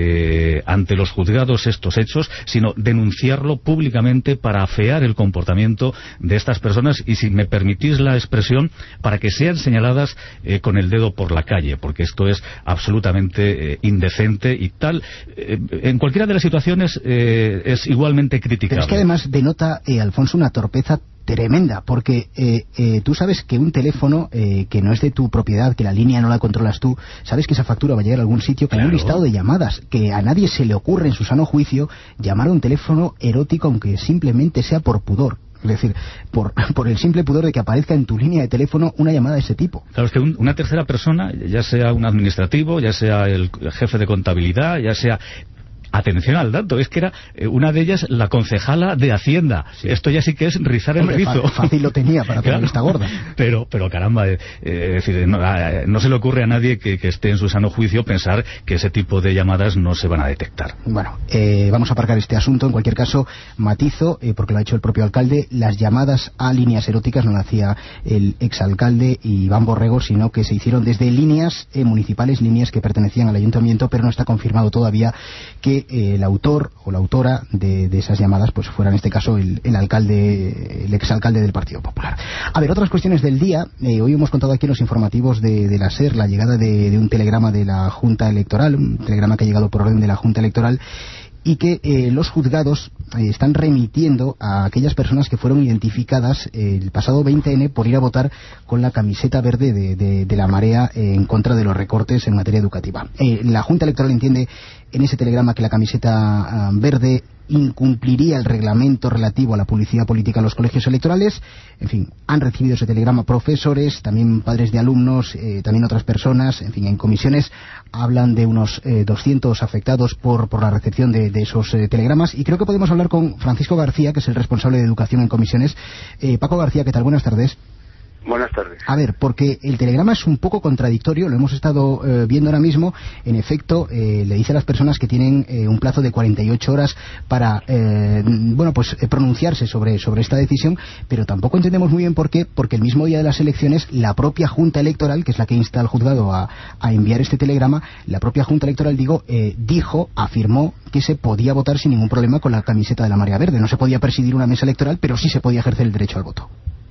eh, ante los juzgados estos hechos, sino denunciarlo públicamente para afear el comportamiento de estas personas y, si me permitís la expresión, para que sean señaladas eh, con el dedo por la calle, porque esto es absolutamente eh, indecente y tal. Eh, en cualquiera de las situaciones eh, es igualmente criticable. Pero es que además denota, eh, Alfonso, una torpeza tremenda, porque eh, eh, tú sabes que un teléfono eh, que no es de tu propiedad, que la línea no la controlas tú, sabes que esa factura va a llegar a algún sitio, que claro. hay un listado de llamadas, que a nadie se le ocurre en su sano juicio llamar a un teléfono erótico, aunque simplemente sea por pudor. Es decir, por, por el simple pudor de que aparezca en tu línea de teléfono una llamada de ese tipo. Claro, es que un, una tercera persona, ya sea un administrativo, ya sea el jefe de contabilidad, ya sea... Atención al dato, es que era eh, una de ellas la concejala de Hacienda. Sí. Esto ya sí que es rizar Hombre, el rizo. Fácil lo tenía para toda esta gorda. Pero, pero caramba, eh, eh, es decir, no, eh, no se le ocurre a nadie que, que esté en su sano juicio pensar que ese tipo de llamadas no se van a detectar. Bueno, eh, vamos a aparcar este asunto. En cualquier caso, matizo, eh, porque lo ha hecho el propio alcalde, las llamadas a líneas eróticas no lo hacía el exalcalde Iván Borrego, sino que se hicieron desde líneas eh, municipales, líneas que pertenecían al ayuntamiento, pero no está confirmado todavía que eh, el autor o la autora de, de esas llamadas pues fuera en este caso el, el alcalde, el exalcalde del Partido Popular. A ver, otras cuestiones del día. Eh, hoy hemos contado aquí en los informativos de, de la SER la llegada de, de un telegrama de la Junta Electoral, un telegrama que ha llegado por orden de la Junta Electoral, y que eh, los juzgados eh, están remitiendo a aquellas personas que fueron identificadas eh, el pasado veinte ene por ir a votar con la camiseta verde de, de, de la Marea eh, en contra de los recortes en materia educativa. Eh, la Junta Electoral entiende en ese telegrama que la camiseta uh, verde incumpliría el reglamento relativo a la publicidad política en los colegios electorales. En fin, han recibido ese telegrama profesores, también padres de alumnos, eh, también otras personas. En fin, en comisiones hablan de unos eh, doscientos afectados por, por la recepción de, de esos eh, telegramas, y creo que podemos hablar con Francisco García, que es el responsable de educación en comisiones. eh, Paco García, ¿qué tal? Buenas tardes. Buenas tardes. A ver, porque el telegrama es un poco contradictorio, lo hemos estado eh, viendo ahora mismo. En efecto, eh, le dice a las personas que tienen eh, un plazo de cuarenta y ocho horas para, eh, bueno, pues eh, pronunciarse sobre, sobre esta decisión, pero tampoco entendemos muy bien por qué, porque el mismo día de las elecciones, la propia Junta Electoral, que es la que insta al juzgado a, a enviar este telegrama, la propia Junta Electoral, digo, eh, dijo, afirmó que se podía votar sin ningún problema con la camiseta de la Marea Verde. No se podía presidir una mesa electoral, pero sí se podía ejercer el derecho al voto.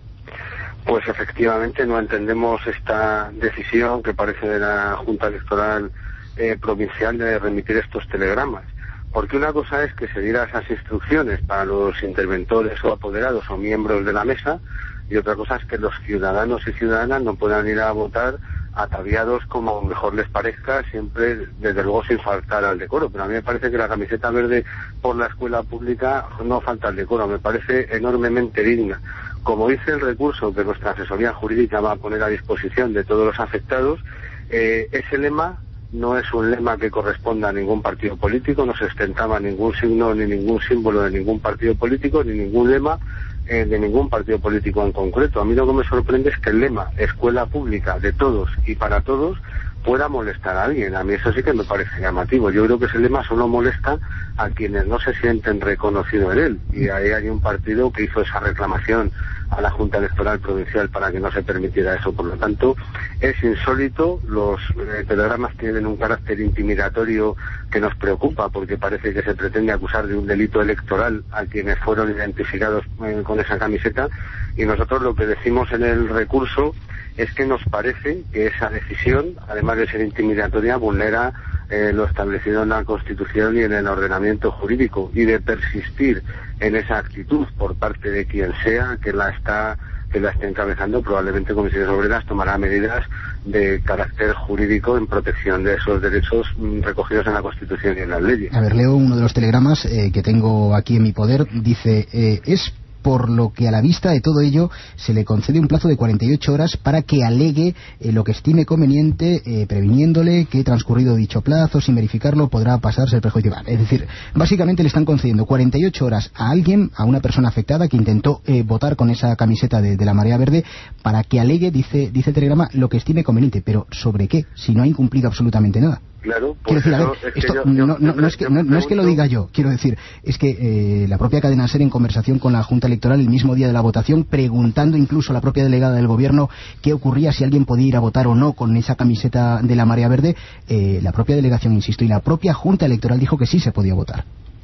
Pues efectivamente no entendemos esta decisión que parece de la Junta Electoral eh, Provincial de remitir estos telegramas. Porque una cosa es que se dieran esas instrucciones para los interventores o apoderados o miembros de la mesa, y otra cosa es que los ciudadanos y ciudadanas no puedan ir a votar ataviados como mejor les parezca, siempre desde luego sin faltar al decoro. Pero a mí me parece que la camiseta verde por la escuela pública no falta al decoro, me parece enormemente digna. Como dice el recurso que nuestra asesoría jurídica va a poner a disposición de todos los afectados, eh, ese lema no es un lema que corresponda a ningún partido político, no se ostentaba ningún signo ni ningún símbolo de ningún partido político, ni ningún lema eh, de ningún partido político en concreto. A mí lo que me sorprende es que el lema escuela pública de todos y para todos pueda molestar a alguien. A mí eso sí que me parece llamativo. Yo creo que ese lema solo molesta a quienes no se sienten reconocidos en él, y ahí hay un partido que hizo esa reclamación a la Junta Electoral Provincial para que no se permitiera eso. Por lo tanto, es insólito. Los eh, telegramas tienen un carácter intimidatorio que nos preocupa porque parece que se pretende acusar de un delito electoral a quienes fueron identificados eh, con esa camiseta, y nosotros lo que decimos en el recurso es que nos parece que esa decisión, además de ser intimidatoria, vulnera eh, lo establecido en la Constitución y en el ordenamiento jurídico, y de persistir en esa actitud por parte de quien sea que la está que la esté encabezando, probablemente Comisiones Obreras tomará medidas de carácter jurídico en protección de esos derechos mm, recogidos en la Constitución y en las leyes. A ver, leo uno de los telegramas eh, que tengo aquí en mi poder. Dice, eh, es por lo que a la vista de todo ello se le concede un plazo de cuarenta y ocho horas para que alegue eh, lo que estime conveniente, eh, previniéndole que transcurrido dicho plazo, sin verificarlo, podrá pasarse el perjuicio. Es decir, básicamente le están concediendo cuarenta y ocho horas a alguien, a una persona afectada que intentó eh, votar con esa camiseta de, de la Marea Verde, para que alegue, dice, dice el telegrama, lo que estime conveniente. Pero ¿sobre qué? Si no ha incumplido absolutamente nada. Claro, pues quiero decir, a ver, es esto yo, no, yo, no, no, es que, no, no es que lo diga yo, quiero decir, es que eh, la propia cadena SER, en conversación con la Junta Electoral el mismo día de la votación, preguntando incluso a la propia delegada del Gobierno qué ocurría, si alguien podía ir a votar o no con esa camiseta de la Marea Verde, eh, la propia delegación, insisto, y la propia Junta Electoral dijo que sí se podía votar.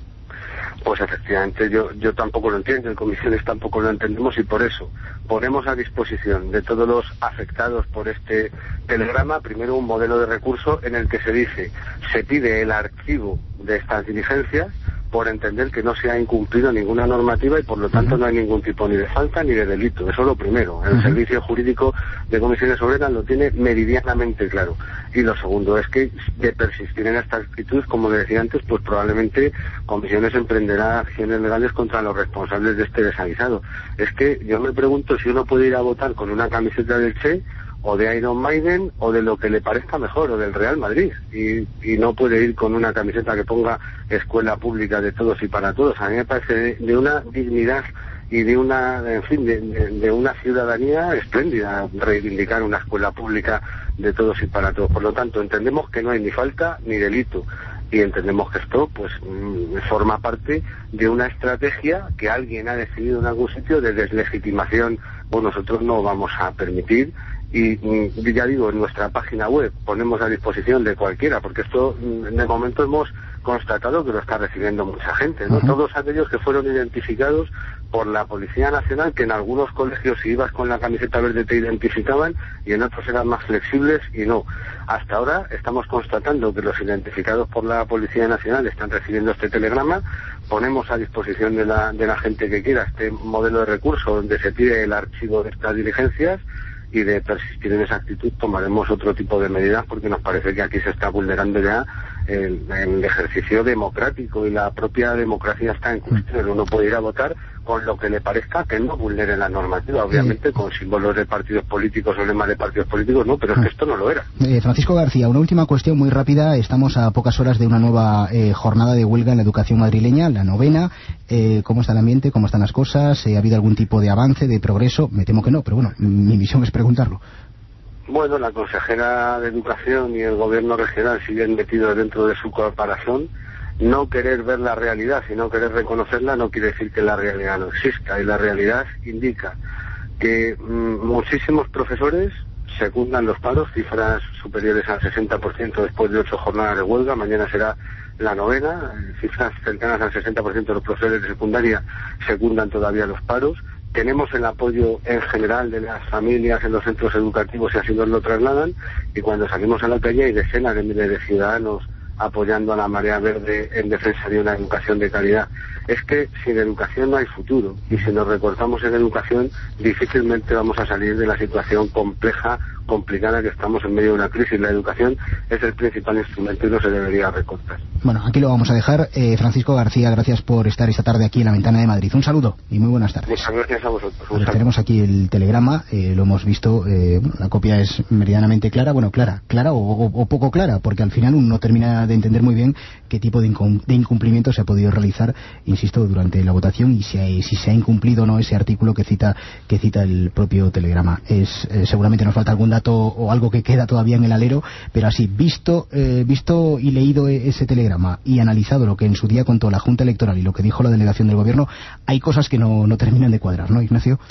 Pues efectivamente, yo, yo tampoco lo entiendo, en comisiones tampoco lo entendemos, y por eso ponemos a disposición de todos los afectados por este telegrama, primero un modelo de recurso en el que se dice, se pide el archivo de estas diligencias por entender que no se ha incumplido ninguna normativa y por lo tanto no hay ningún tipo ni de falta ni de delito. Eso es lo primero. El uh-huh. Servicio Jurídico de Comisiones Obreras lo tiene meridianamente claro. Y lo segundo es que, de persistir en esta actitud, como le decía antes, pues probablemente Comisiones emprenderá acciones legales contra los responsables de este desaguisado. Es que yo me pregunto si uno puede ir a votar con una camiseta del Che, o de Iron Maiden, o de lo que le parezca mejor, o del Real Madrid, y, y no puede ir con una camiseta que ponga escuela pública de todos y para todos. A mí me parece de, de una dignidad y de una, en fin, de, de, de una ciudadanía espléndida reivindicar una escuela pública de todos y para todos. Por lo tanto, entendemos que no hay ni falta ni delito, y entendemos que esto pues mmm, forma parte de una estrategia que alguien ha decidido en algún sitio de deslegitimación. Pues nosotros no vamos a permitir. Y ya digo, en nuestra página web ponemos a disposición de cualquiera, porque esto de momento hemos constatado que lo está recibiendo mucha gente, ¿no? Uh-huh. Todos aquellos que fueron identificados por la Policía Nacional, que en algunos colegios si ibas con la camiseta verde te identificaban y en otros eran más flexibles y no. Hasta ahora estamos constatando que los identificados por la Policía Nacional están recibiendo este telegrama. Ponemos a disposición de la, de la gente que quiera este modelo de recurso donde se pide el archivo de estas diligencias, y de persistir en esa actitud tomaremos otro tipo de medidas, porque nos parece que aquí se está vulnerando ya el, el ejercicio democrático, y la propia democracia está en cuestión. Uno puede ir a votar con lo que le parezca, que no vulnere la normativa, obviamente sí. Con símbolos de partidos políticos o lemas de partidos políticos, no, pero es que esto no lo era. Eh, Francisco García, una última cuestión muy rápida. Estamos a pocas horas de una nueva eh, jornada de huelga en la educación madrileña, la novena. Eh, ¿Cómo está el ambiente? ¿Cómo están las cosas? Eh, ¿Ha habido algún tipo de avance, de progreso? Me temo que no, pero bueno, mi misión es preguntarlo. Bueno, la consejera de Educación y el gobierno regional siguen metidos dentro de su caparazón. No querer ver la realidad, sino querer reconocerla, no quiere decir que la realidad no exista, y la realidad indica que mmm, muchísimos profesores secundan los paros, cifras superiores al sesenta por ciento después de ocho jornadas de huelga. Mañana será la novena, cifras cercanas al sesenta por ciento de los profesores de secundaria secundan todavía los paros. Tenemos el apoyo en general de las familias en los centros educativos, y así nos lo trasladan, y cuando salimos a la calle hay decenas de miles de ciudadanos apoyando a la Marea Verde en defensa de una educación de calidad. Es que sin educación no hay futuro, y si nos recortamos en educación difícilmente vamos a salir de la situación compleja, complicada que estamos en medio de una crisis. La educación es el principal instrumento y no se debería recortar. Bueno, aquí lo vamos a dejar. Eh, Francisco García, gracias por estar esta tarde aquí en la Ventana de Madrid. Un saludo y muy buenas tardes. Muchas gracias a vosotros. Pues tenemos aquí el telegrama, eh, lo hemos visto, eh, bueno, la copia es meridianamente clara, bueno, clara, clara o, o, o poco clara, porque al final uno no termina de entender muy bien qué tipo de, incum de incumplimiento se ha podido realizar, insisto, durante la votación, y si, hay, si se ha incumplido o no ese artículo que cita que cita el propio telegrama. Es eh, seguramente nos falta algún dato o algo que queda todavía en el alero, pero así, visto eh, visto y leído ese telegrama y analizado lo que en su día contó la Junta Electoral y lo que dijo la delegación del Gobierno, hay cosas que no, no terminan de cuadrar, ¿no, Ignacio?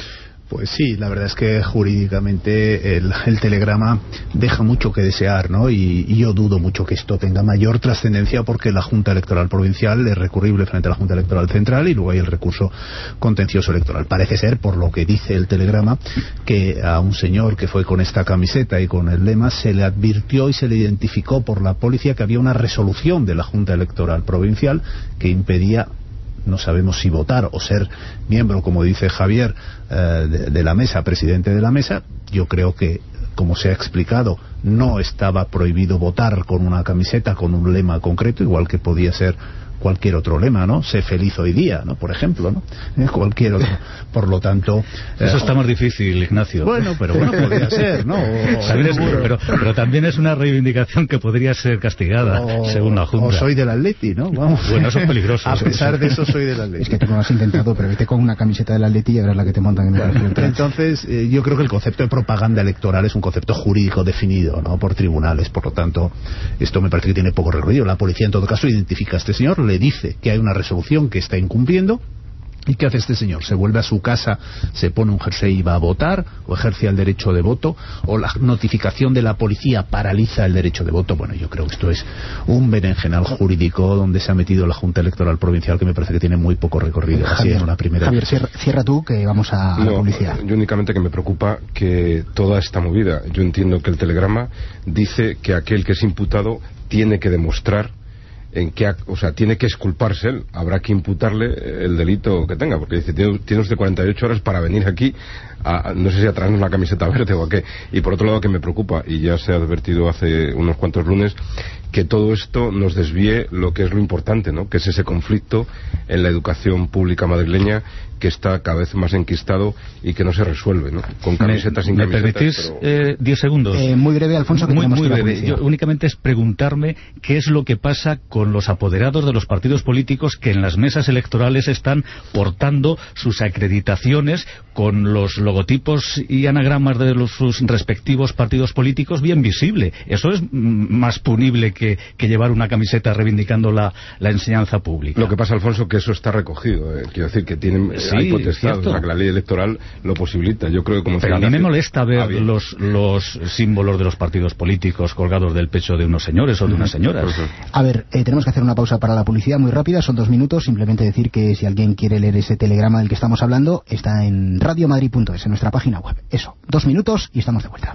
Pues sí, la verdad es que jurídicamente el, el telegrama deja mucho que desear, ¿no? Y, y yo dudo mucho que esto tenga mayor trascendencia, porque la Junta Electoral Provincial es recurrible frente a la Junta Electoral Central y luego hay el recurso contencioso electoral. Parece ser, por lo que dice el telegrama, que a un señor que fue con esta camiseta y con el lema se le advirtió y se le identificó por la policía que había una resolución de la Junta Electoral Provincial que impedía, no sabemos si votar o ser miembro, como dice Javier, eh, de, de la mesa, presidente de la mesa. Yo creo que, como se ha explicado, no estaba prohibido votar con una camiseta, con un lema concreto, igual que podía ser cualquier otro lema, ¿no? Sé feliz hoy día, ¿no? Por ejemplo, ¿no? Eh, cualquier otro. Por lo tanto... Eso eh, está más difícil, Ignacio. Bueno, pero bueno, podría ser, ¿no? O, También es, pero, pero también es una reivindicación que podría ser castigada, o, según la Junta. O soy del Atleti, ¿no? Vamos. Bueno, eso es peligroso. A pesar de eso, soy del Atleti. Es que tú no lo has intentado, pero vete con una camiseta del Atleti y verás la que te montan en el Bueno, entonces, eh, yo creo que el concepto de propaganda electoral es un concepto jurídico definido, ¿no? Por tribunales. Por lo tanto, esto me parece que tiene poco recorrido. La policía, en todo caso, identifica a este señor, le dice que hay una resolución que está incumpliendo. ¿Y qué hace este señor? Se vuelve a su casa, se pone un jersey y va a votar, o ejerce el derecho de voto, o la notificación de la policía paraliza el derecho de voto. Bueno, yo creo que esto es un berenjenal jurídico donde se ha metido la Junta Electoral Provincial, que me parece que tiene muy poco recorrido. Así Javier, en una primera. Javier, cierra, cierra tú, que vamos a, a no, la publicidad. Yo únicamente que me preocupa que toda esta movida, yo entiendo que el telegrama dice que aquel que es imputado tiene que demostrar en qué, o sea, tiene que exculparse él, habrá que imputarle el delito que tenga, porque dice, tiene, tiene usted cuarenta y ocho horas para venir aquí a, no sé si a traernos la camiseta verde o a qué. Y por otro lado, que me preocupa, y ya se ha advertido hace unos cuantos lunes, que todo esto nos desvíe lo que es lo importante, ¿no? Que es ese conflicto en la educación pública madrileña, que está cada vez más enquistado y que no se resuelve, ¿no? Con camisetas, sin ¿Me camisetas. permitís pero... eh, diez segundos? Eh, muy breve, Alfonso, que muy, tenemos muy que ir a breve. publicidad. Yo únicamente es preguntarme qué es lo que pasa con los apoderados de los partidos políticos que en las mesas electorales están portando sus acreditaciones con los logotipos y anagramas de los, sus respectivos partidos políticos bien visible. Eso es mm, más punible que, que llevar una camiseta reivindicando la, la enseñanza pública. Lo que pasa, Alfonso, que eso está recogido. Eh. Quiero decir que tienen, Sí, hay potestad, cierto. o sea, que la ley electoral lo posibilita. Yo creo que como Pero a mí me molesta ver Ah, bien. los, los símbolos de los partidos políticos colgados del pecho de unos señores o de unas señoras. A ver, eh, tenemos que hacer una pausa para la publicidad muy rápida, son dos minutos. Simplemente decir que si alguien quiere leer ese telegrama del que estamos hablando, está en radiomadrid punto es, en nuestra página web. Eso, dos minutos y estamos de vuelta.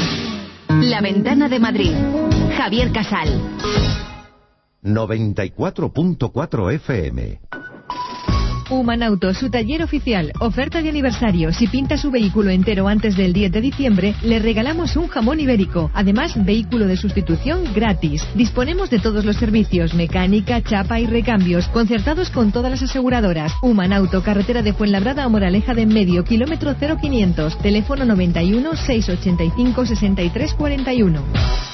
La Ventana de Madrid. Javier Casal. noventa y cuatro punto cuatro F M. Humanauto, su taller oficial. Oferta de aniversario. Si pinta su vehículo entero antes del diez de diciembre, le regalamos un jamón ibérico. Además, vehículo de sustitución gratis. Disponemos de todos los servicios, mecánica, chapa y recambios, concertados con todas las aseguradoras. Humanauto, carretera de Fuenlabrada a Moraleja de en Medio, kilómetro cero quinientos. Teléfono noventa y uno, seiscientos ochenta y cinco, sesenta y tres cuarenta y uno.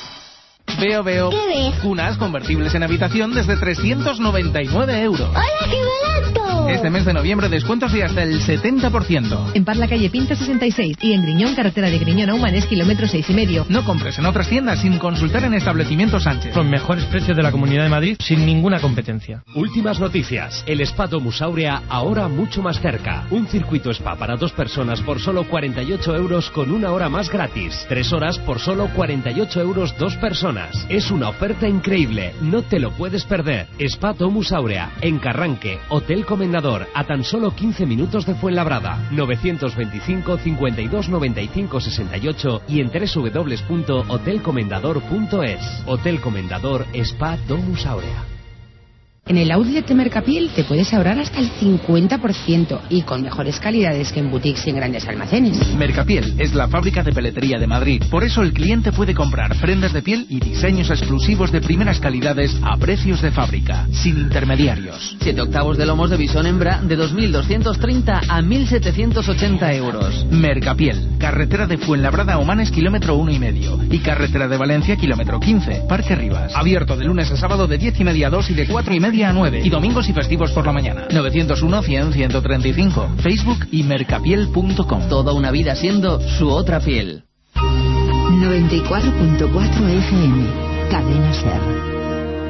Veo, veo. ¿Qué ves? Cunas convertibles en habitación desde trescientos noventa y nueve euros. ¡Hola, qué barato! Este mes de noviembre descuentos de hasta el setenta por ciento. En Parla, calle Pinta sesenta y seis y en Griñón, carretera de Griñón a Humanes, kilómetro seis y medio. No compres en otras tiendas sin consultar en establecimientos Sánchez. Los mejores precios de la Comunidad de Madrid sin ninguna competencia. Últimas noticias. El Spa Domus Aurea ahora mucho más cerca. Un circuito spa para dos personas por solo cuarenta y ocho euros con una hora más gratis. Tres horas por solo cuarenta y ocho euros dos personas. Es una oferta increíble. No te lo puedes perder. Spa Domus Aurea en Carranque, Hotel Comendador, a tan solo quince minutos de Fuenlabrada. novecientos veinticinco, cincuenta y dos, noventa y cinco, sesenta y ocho y en doble u doble u doble u punto hotel comendador punto es. Hotel Comendador Spa Domus Aurea. En el outlet de Mercapiel te puedes ahorrar hasta el cincuenta por ciento y con mejores calidades que en boutiques y en grandes almacenes. Mercapiel es la fábrica de peletería de Madrid. Por eso el cliente puede comprar prendas de piel y diseños exclusivos de primeras calidades a precios de fábrica, sin intermediarios. Siete octavos de lomos de bisón hembra de dos mil doscientos treinta a mil setecientos ochenta euros. Mercapiel, carretera de Fuenlabrada a Humanes, kilómetro uno y medio, y carretera de Valencia, kilómetro quince, Parque Rivas. Abierto de lunes a sábado de diez y media a dos y de cuatro y media a nueve, y domingos y festivos por la mañana. novecientos uno, cien, ciento treinta y cinco. Facebook y mercapiel punto com. Toda una vida siendo su otra piel. noventa y cuatro punto cuatro F M. Cadena Ser.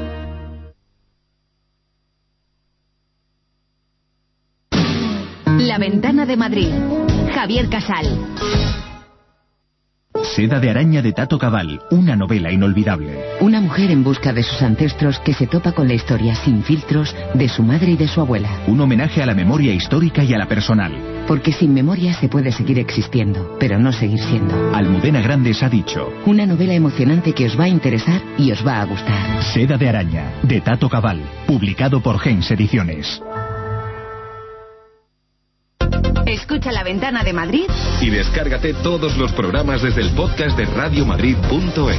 La Ventana de Madrid. Javier Casal. Seda de araña de Tato Cabal, una novela inolvidable. Una mujer en busca de sus ancestros que se topa con la historia sin filtros de su madre y de su abuela. Un homenaje a la memoria histórica y a la personal. Porque sin memoria se puede seguir existiendo, pero no seguir siendo. Almudena Grandes ha dicho. Una novela emocionante que os va a interesar y os va a gustar. Seda de araña, de Tato Cabal, publicado por Gens Ediciones. Escucha La Ventana de Madrid y descárgate todos los programas desde el podcast de radio madrid punto es.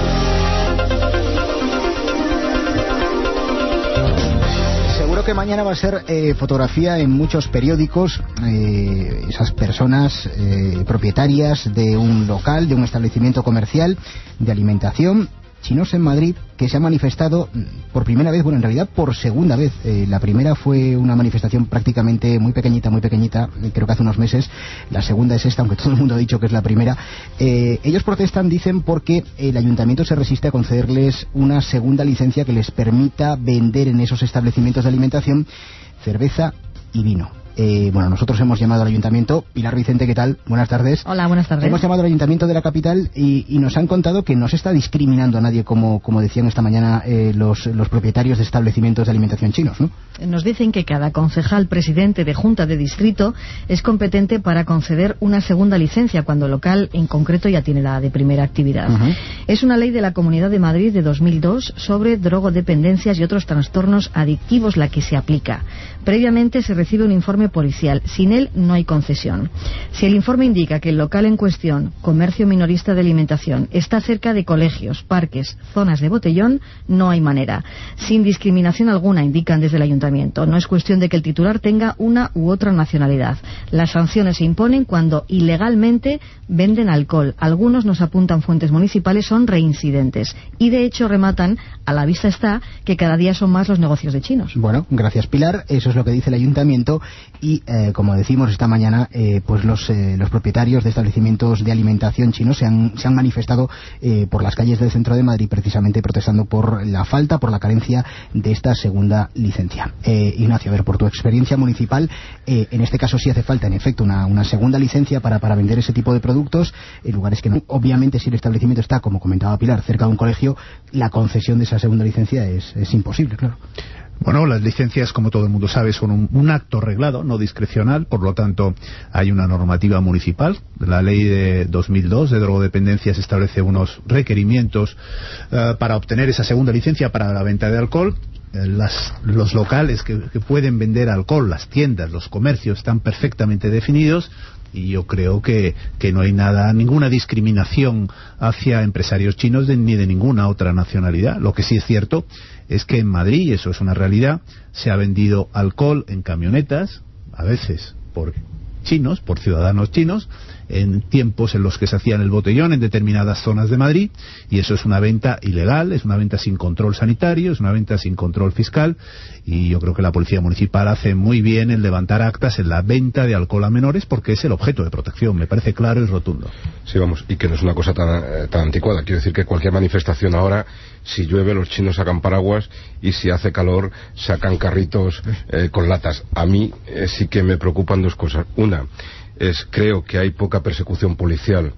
Seguro que mañana va a ser eh, fotografía en muchos periódicos, eh, esas personas eh, propietarias de un local, de un establecimiento comercial de alimentación, chinos en Madrid, que se ha manifestado por primera vez, bueno, en realidad por segunda vez. Eh, la primera fue una manifestación prácticamente muy pequeñita, muy pequeñita, creo que hace unos meses. La segunda es esta, aunque todo el mundo ha dicho que es la primera. Eh, ellos protestan, dicen, porque el ayuntamiento se resiste a concederles una segunda licencia que les permita vender en esos establecimientos de alimentación cerveza y vino. Eh, bueno, nosotros hemos llamado al ayuntamiento. Pilar Vicente, ¿qué tal? Buenas tardes. Hola, buenas tardes. Hemos llamado al ayuntamiento de la capital y, y nos han contado que no se está discriminando a nadie, como, como decían esta mañana eh, los, los propietarios de establecimientos de alimentación chinos, ¿no? Nos dicen que cada concejal presidente de junta de distrito es competente para conceder una segunda licencia cuando el local en concreto ya tiene la de primera actividad. Uh-huh. Es una ley de la Comunidad de Madrid de dos mil dos sobre drogodependencias y otros trastornos adictivos la que se aplica. Previamente se recibe un informe policial. Sin él no hay concesión. Si el informe indica que el local en cuestión, comercio minorista de alimentación, está cerca de colegios, parques, zonas de botellón, no hay manera. Sin discriminación alguna, indican desde el ayuntamiento. No es cuestión de que el titular tenga una u otra nacionalidad. Las sanciones se imponen cuando ilegalmente venden alcohol. Algunos, nos apuntan fuentes municipales, son reincidentes. Y de hecho rematan, a la vista está, que cada día son más los negocios de chinos. Bueno, gracias Pilar. Eso es lo que dice el ayuntamiento. Y eh, como decimos esta mañana, eh, pues los, eh, los propietarios de establecimientos de alimentación chinos se han, se han manifestado eh, por las calles del centro de Madrid, precisamente protestando por la falta, por la carencia de esta segunda licencia. Eh, Ignacio, a ver, por tu experiencia municipal, eh, en este caso sí hace falta, en efecto, una, una segunda licencia para, para vender ese tipo de productos en lugares que no. Obviamente, si el establecimiento está, como comentaba Pilar, cerca de un colegio, la concesión de esa segunda licencia es, es imposible, claro. Bueno, las licencias, como todo el mundo sabe, son un, un acto reglado, no discrecional, por lo tanto hay una normativa municipal. La ley de dos mil dos de drogodependencias establece unos requerimientos uh, para obtener esa segunda licencia para la venta de alcohol. Eh, las, los locales que, que pueden vender alcohol, las tiendas, los comercios, están perfectamente definidos. Y yo creo que, que no hay nada, ninguna discriminación hacia empresarios chinos de, ni de ninguna otra nacionalidad. Lo que sí es cierto es que en Madrid, y eso es una realidad, se ha vendido alcohol en camionetas, a veces por chinos, por ciudadanos chinos, en tiempos en los que se hacían el botellón en determinadas zonas de Madrid, y eso es una venta ilegal, es una venta sin control sanitario, es una venta sin control fiscal, y yo creo que la Policía Municipal hace muy bien en levantar actas en la venta de alcohol a menores, porque es el objeto de protección, me parece claro y rotundo. Sí, vamos, y que no es una cosa tan, tan anticuada. Quiero decir que cualquier manifestación ahora, si llueve los chinos sacan paraguas y si hace calor sacan carritos eh, con latas. A mí eh, sí que me preocupan dos cosas. Una es, creo que hay poca persecución policial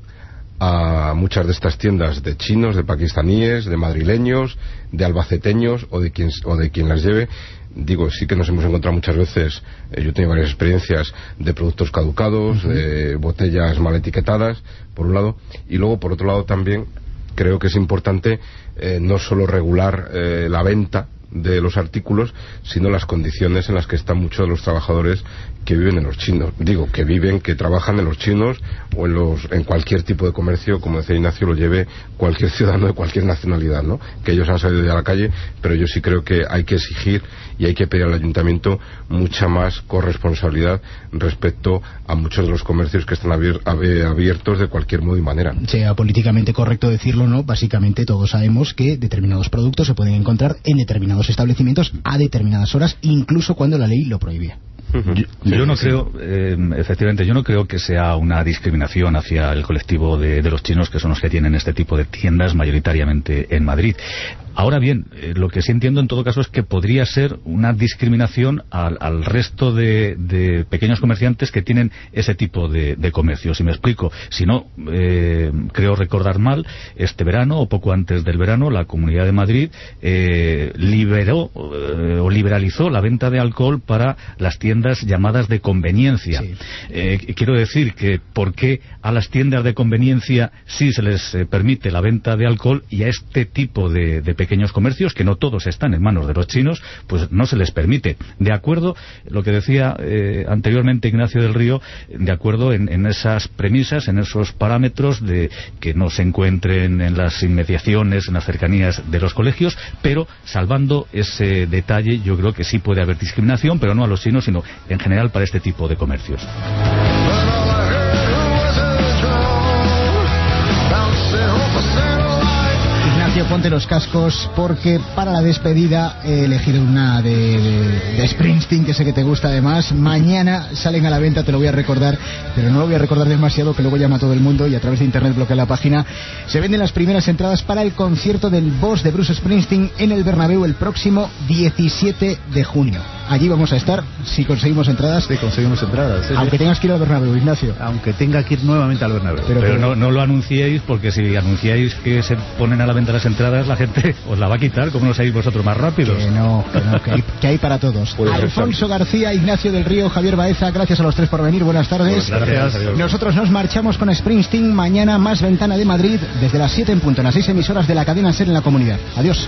a muchas de estas tiendas de chinos, de pakistaníes, de madrileños, de albaceteños o de quien, o de quien las lleve. Digo, sí que nos hemos encontrado muchas veces, eh, yo he tenido varias experiencias de productos caducados, uh-huh. de botellas mal etiquetadas, por un lado, y luego por otro lado también creo que es importante eh, no solo regular eh, la venta de los artículos, sino las condiciones en las que están muchos de los trabajadores que viven en los chinos, digo, que viven, que trabajan en los chinos o en los en cualquier tipo de comercio, como decía Ignacio, lo lleve cualquier ciudadano de cualquier nacionalidad, ¿no? Que ellos han salido ya a la calle, pero yo sí creo que hay que exigir y hay que pedir al ayuntamiento mucha más corresponsabilidad respecto a muchos de los comercios que están abier- abiertos de cualquier modo y manera. Sea políticamente correcto decirlo, ¿no? Básicamente todos sabemos que determinados productos se pueden encontrar en determinados establecimientos a determinadas horas, incluso cuando la ley lo prohibía. Yo, yo no creo, eh, efectivamente, yo no creo que sea una discriminación hacia el colectivo de, de los chinos, que son los que tienen este tipo de tiendas mayoritariamente en Madrid. Ahora bien, eh, lo que sí entiendo en todo caso es que podría ser una discriminación al, al resto de, de pequeños comerciantes que tienen ese tipo de, de comercio. Si me explico, si no, eh, creo recordar mal, este verano o poco antes del verano, la Comunidad de Madrid eh, liberó eh, o liberalizó la venta de alcohol para las tiendas llamadas de conveniencia. Sí. Eh, quiero decir que ¿por qué a las tiendas de conveniencia sí se les eh, permite la venta de alcohol y a este tipo de, de pequeños comercios, que no todos están en manos de los chinos, pues no se les permite? De acuerdo, lo que decía eh, anteriormente Ignacio del Río, de acuerdo en, en esas premisas, en esos parámetros de que no se encuentren en las inmediaciones, en las cercanías de los colegios, pero salvando ese detalle, yo creo que sí puede haber discriminación, pero no a los chinos, sino en general para este tipo de comercios. Ponte los cascos, porque para la despedida he elegido una de, de, de Springsteen, que sé que te gusta además. Mañana salen a la venta, te lo voy a recordar, pero no lo voy a recordar demasiado, que luego llama a todo el mundo y a través de internet bloquea la página. Se venden las primeras entradas para el concierto del boss de Bruce Springsteen en el Bernabéu el próximo diecisiete de junio. Allí vamos a estar, si conseguimos entradas. Si conseguimos entradas. Sí, aunque sí. tengas que ir al Bernabéu, Ignacio. Aunque tenga que ir nuevamente al Bernabéu. Pero, pero no, no lo anunciéis, porque si anunciáis que se ponen a la venta las entradas, la gente os la va a quitar. ¿Cómo no sabéis vosotros más rápidos? Que no, que no, que hay, que hay para todos. Alfonso García, Ignacio del Río, Javier Baeza, gracias a los tres por venir. Buenas tardes. Pues gracias. Nosotros nos marchamos con Springsteen. Mañana más Ventana de Madrid, desde las siete en punto, en las seis emisoras de la cadena SER en la comunidad. Adiós.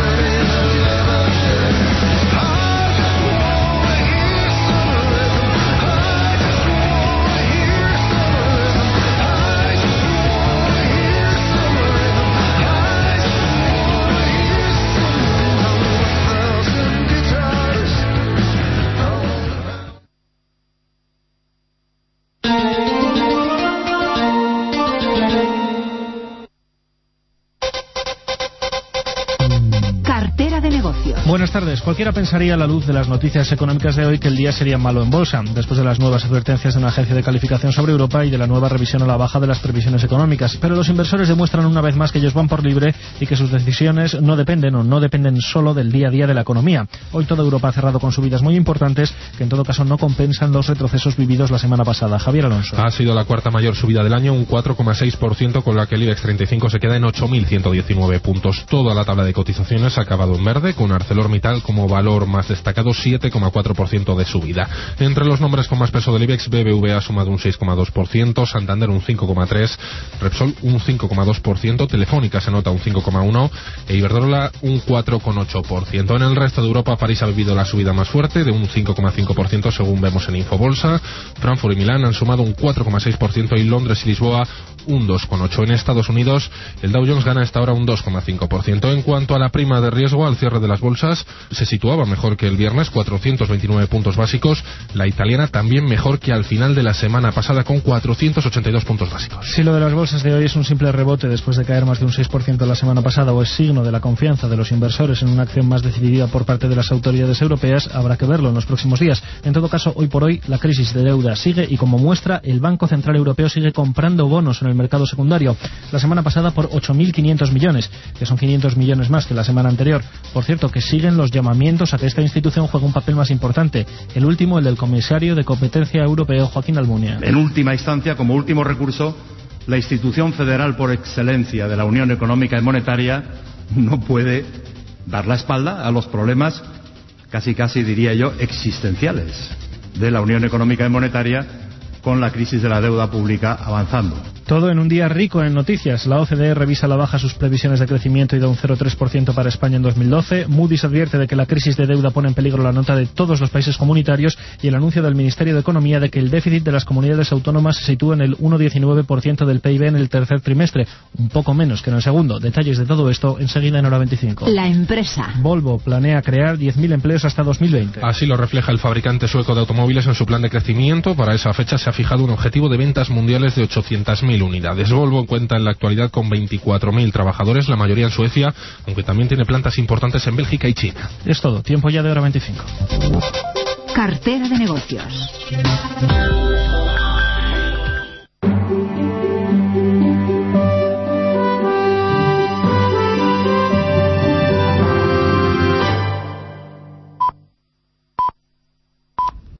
Buenas tardes. Cualquiera pensaría a la luz de las noticias económicas de hoy que el día sería malo en bolsa, después de las nuevas advertencias de una agencia de calificación sobre Europa y de la nueva revisión a la baja de las previsiones económicas. Pero los inversores demuestran una vez más que ellos van por libre y que sus decisiones no dependen o no dependen solo del día a día de la economía. Hoy toda Europa ha cerrado con subidas muy importantes que en todo caso no compensan los retrocesos vividos la semana pasada. Javier Alonso. Ha sido la cuarta mayor subida del año, un cuatro coma seis por ciento, con la que el IBEX treinta y cinco se queda en ocho mil ciento diecinueve puntos. Toda la tabla de cotizaciones ha acabado en verde, con ArcelorMittal como valor más destacado, siete coma cuatro por ciento de subida. Entre los nombres con más peso del IBEX, B B V A ha sumado un seis coma dos por ciento, Santander un cinco coma tres por ciento, Repsol un cinco coma dos por ciento, Telefónica se nota un cinco coma uno por ciento e Iberdrola un cuatro coma ocho por ciento. En el resto de Europa, París ha vivido la subida más fuerte, de un cinco coma cinco por ciento según vemos en Infobolsa. Frankfurt y Milán han sumado un cuatro coma seis por ciento y Londres y Lisboa un dos coma ocho por ciento. En Estados Unidos, el Dow Jones gana hasta ahora un dos coma cinco por ciento. En cuanto a la prima de riesgo, al cierre de las bolsas, se situaba mejor que el viernes, cuatrocientos veintinueve puntos básicos. La italiana también mejor que al final de la semana pasada, con cuatrocientos ochenta y dos puntos básicos. Si lo de las bolsas de hoy es un simple rebote después de caer más de un seis por ciento la semana pasada, o es signo de la confianza de los inversores en una acción más decidida por parte de las autoridades europeas, habrá que verlo en los próximos días. En todo caso, hoy por hoy la crisis de deuda sigue y, como muestra, el Banco Central Europeo sigue comprando bonos en el mercado secundario. La semana pasada por ocho mil quinientos millones, que son quinientos millones más que la semana anterior. Por cierto, que siguen los llamamientos a que esta institución juegue un papel más importante. El último, el del comisario de competencia europeo, Joaquín Almunia. En última instancia, como último recurso, la institución federal por excelencia de la Unión Económica y Monetaria no puede dar la espalda a los problemas, casi casi diría yo, existenciales de la Unión Económica y Monetaria, con la crisis de la deuda pública avanzando. Todo en un día rico en noticias. La O C D E revisa a la baja sus previsiones de crecimiento y da un cero coma tres por ciento para España en dos mil doce. Moody's advierte de que la crisis de deuda pone en peligro la nota de todos los países comunitarios, y el anuncio del Ministerio de Economía de que el déficit de las comunidades autónomas se sitúa en el uno coma diecinueve por ciento del P I B en el tercer trimestre, un poco menos que en el segundo. Detalles de todo esto enseguida en Hora veinticinco. La empresa. Volvo planea crear diez mil empleos hasta dos mil veinte. Así lo refleja el fabricante sueco de automóviles en su plan de crecimiento. Para esa fecha se ha fijado un objetivo de ventas mundiales de ochocientas mil unidades. Volvo cuenta en la actualidad con veinticuatro mil trabajadores, la mayoría en Suecia, aunque también tiene plantas importantes en Bélgica y China. Es todo. Tiempo ya de Hora veinticinco. Cartera de negocios.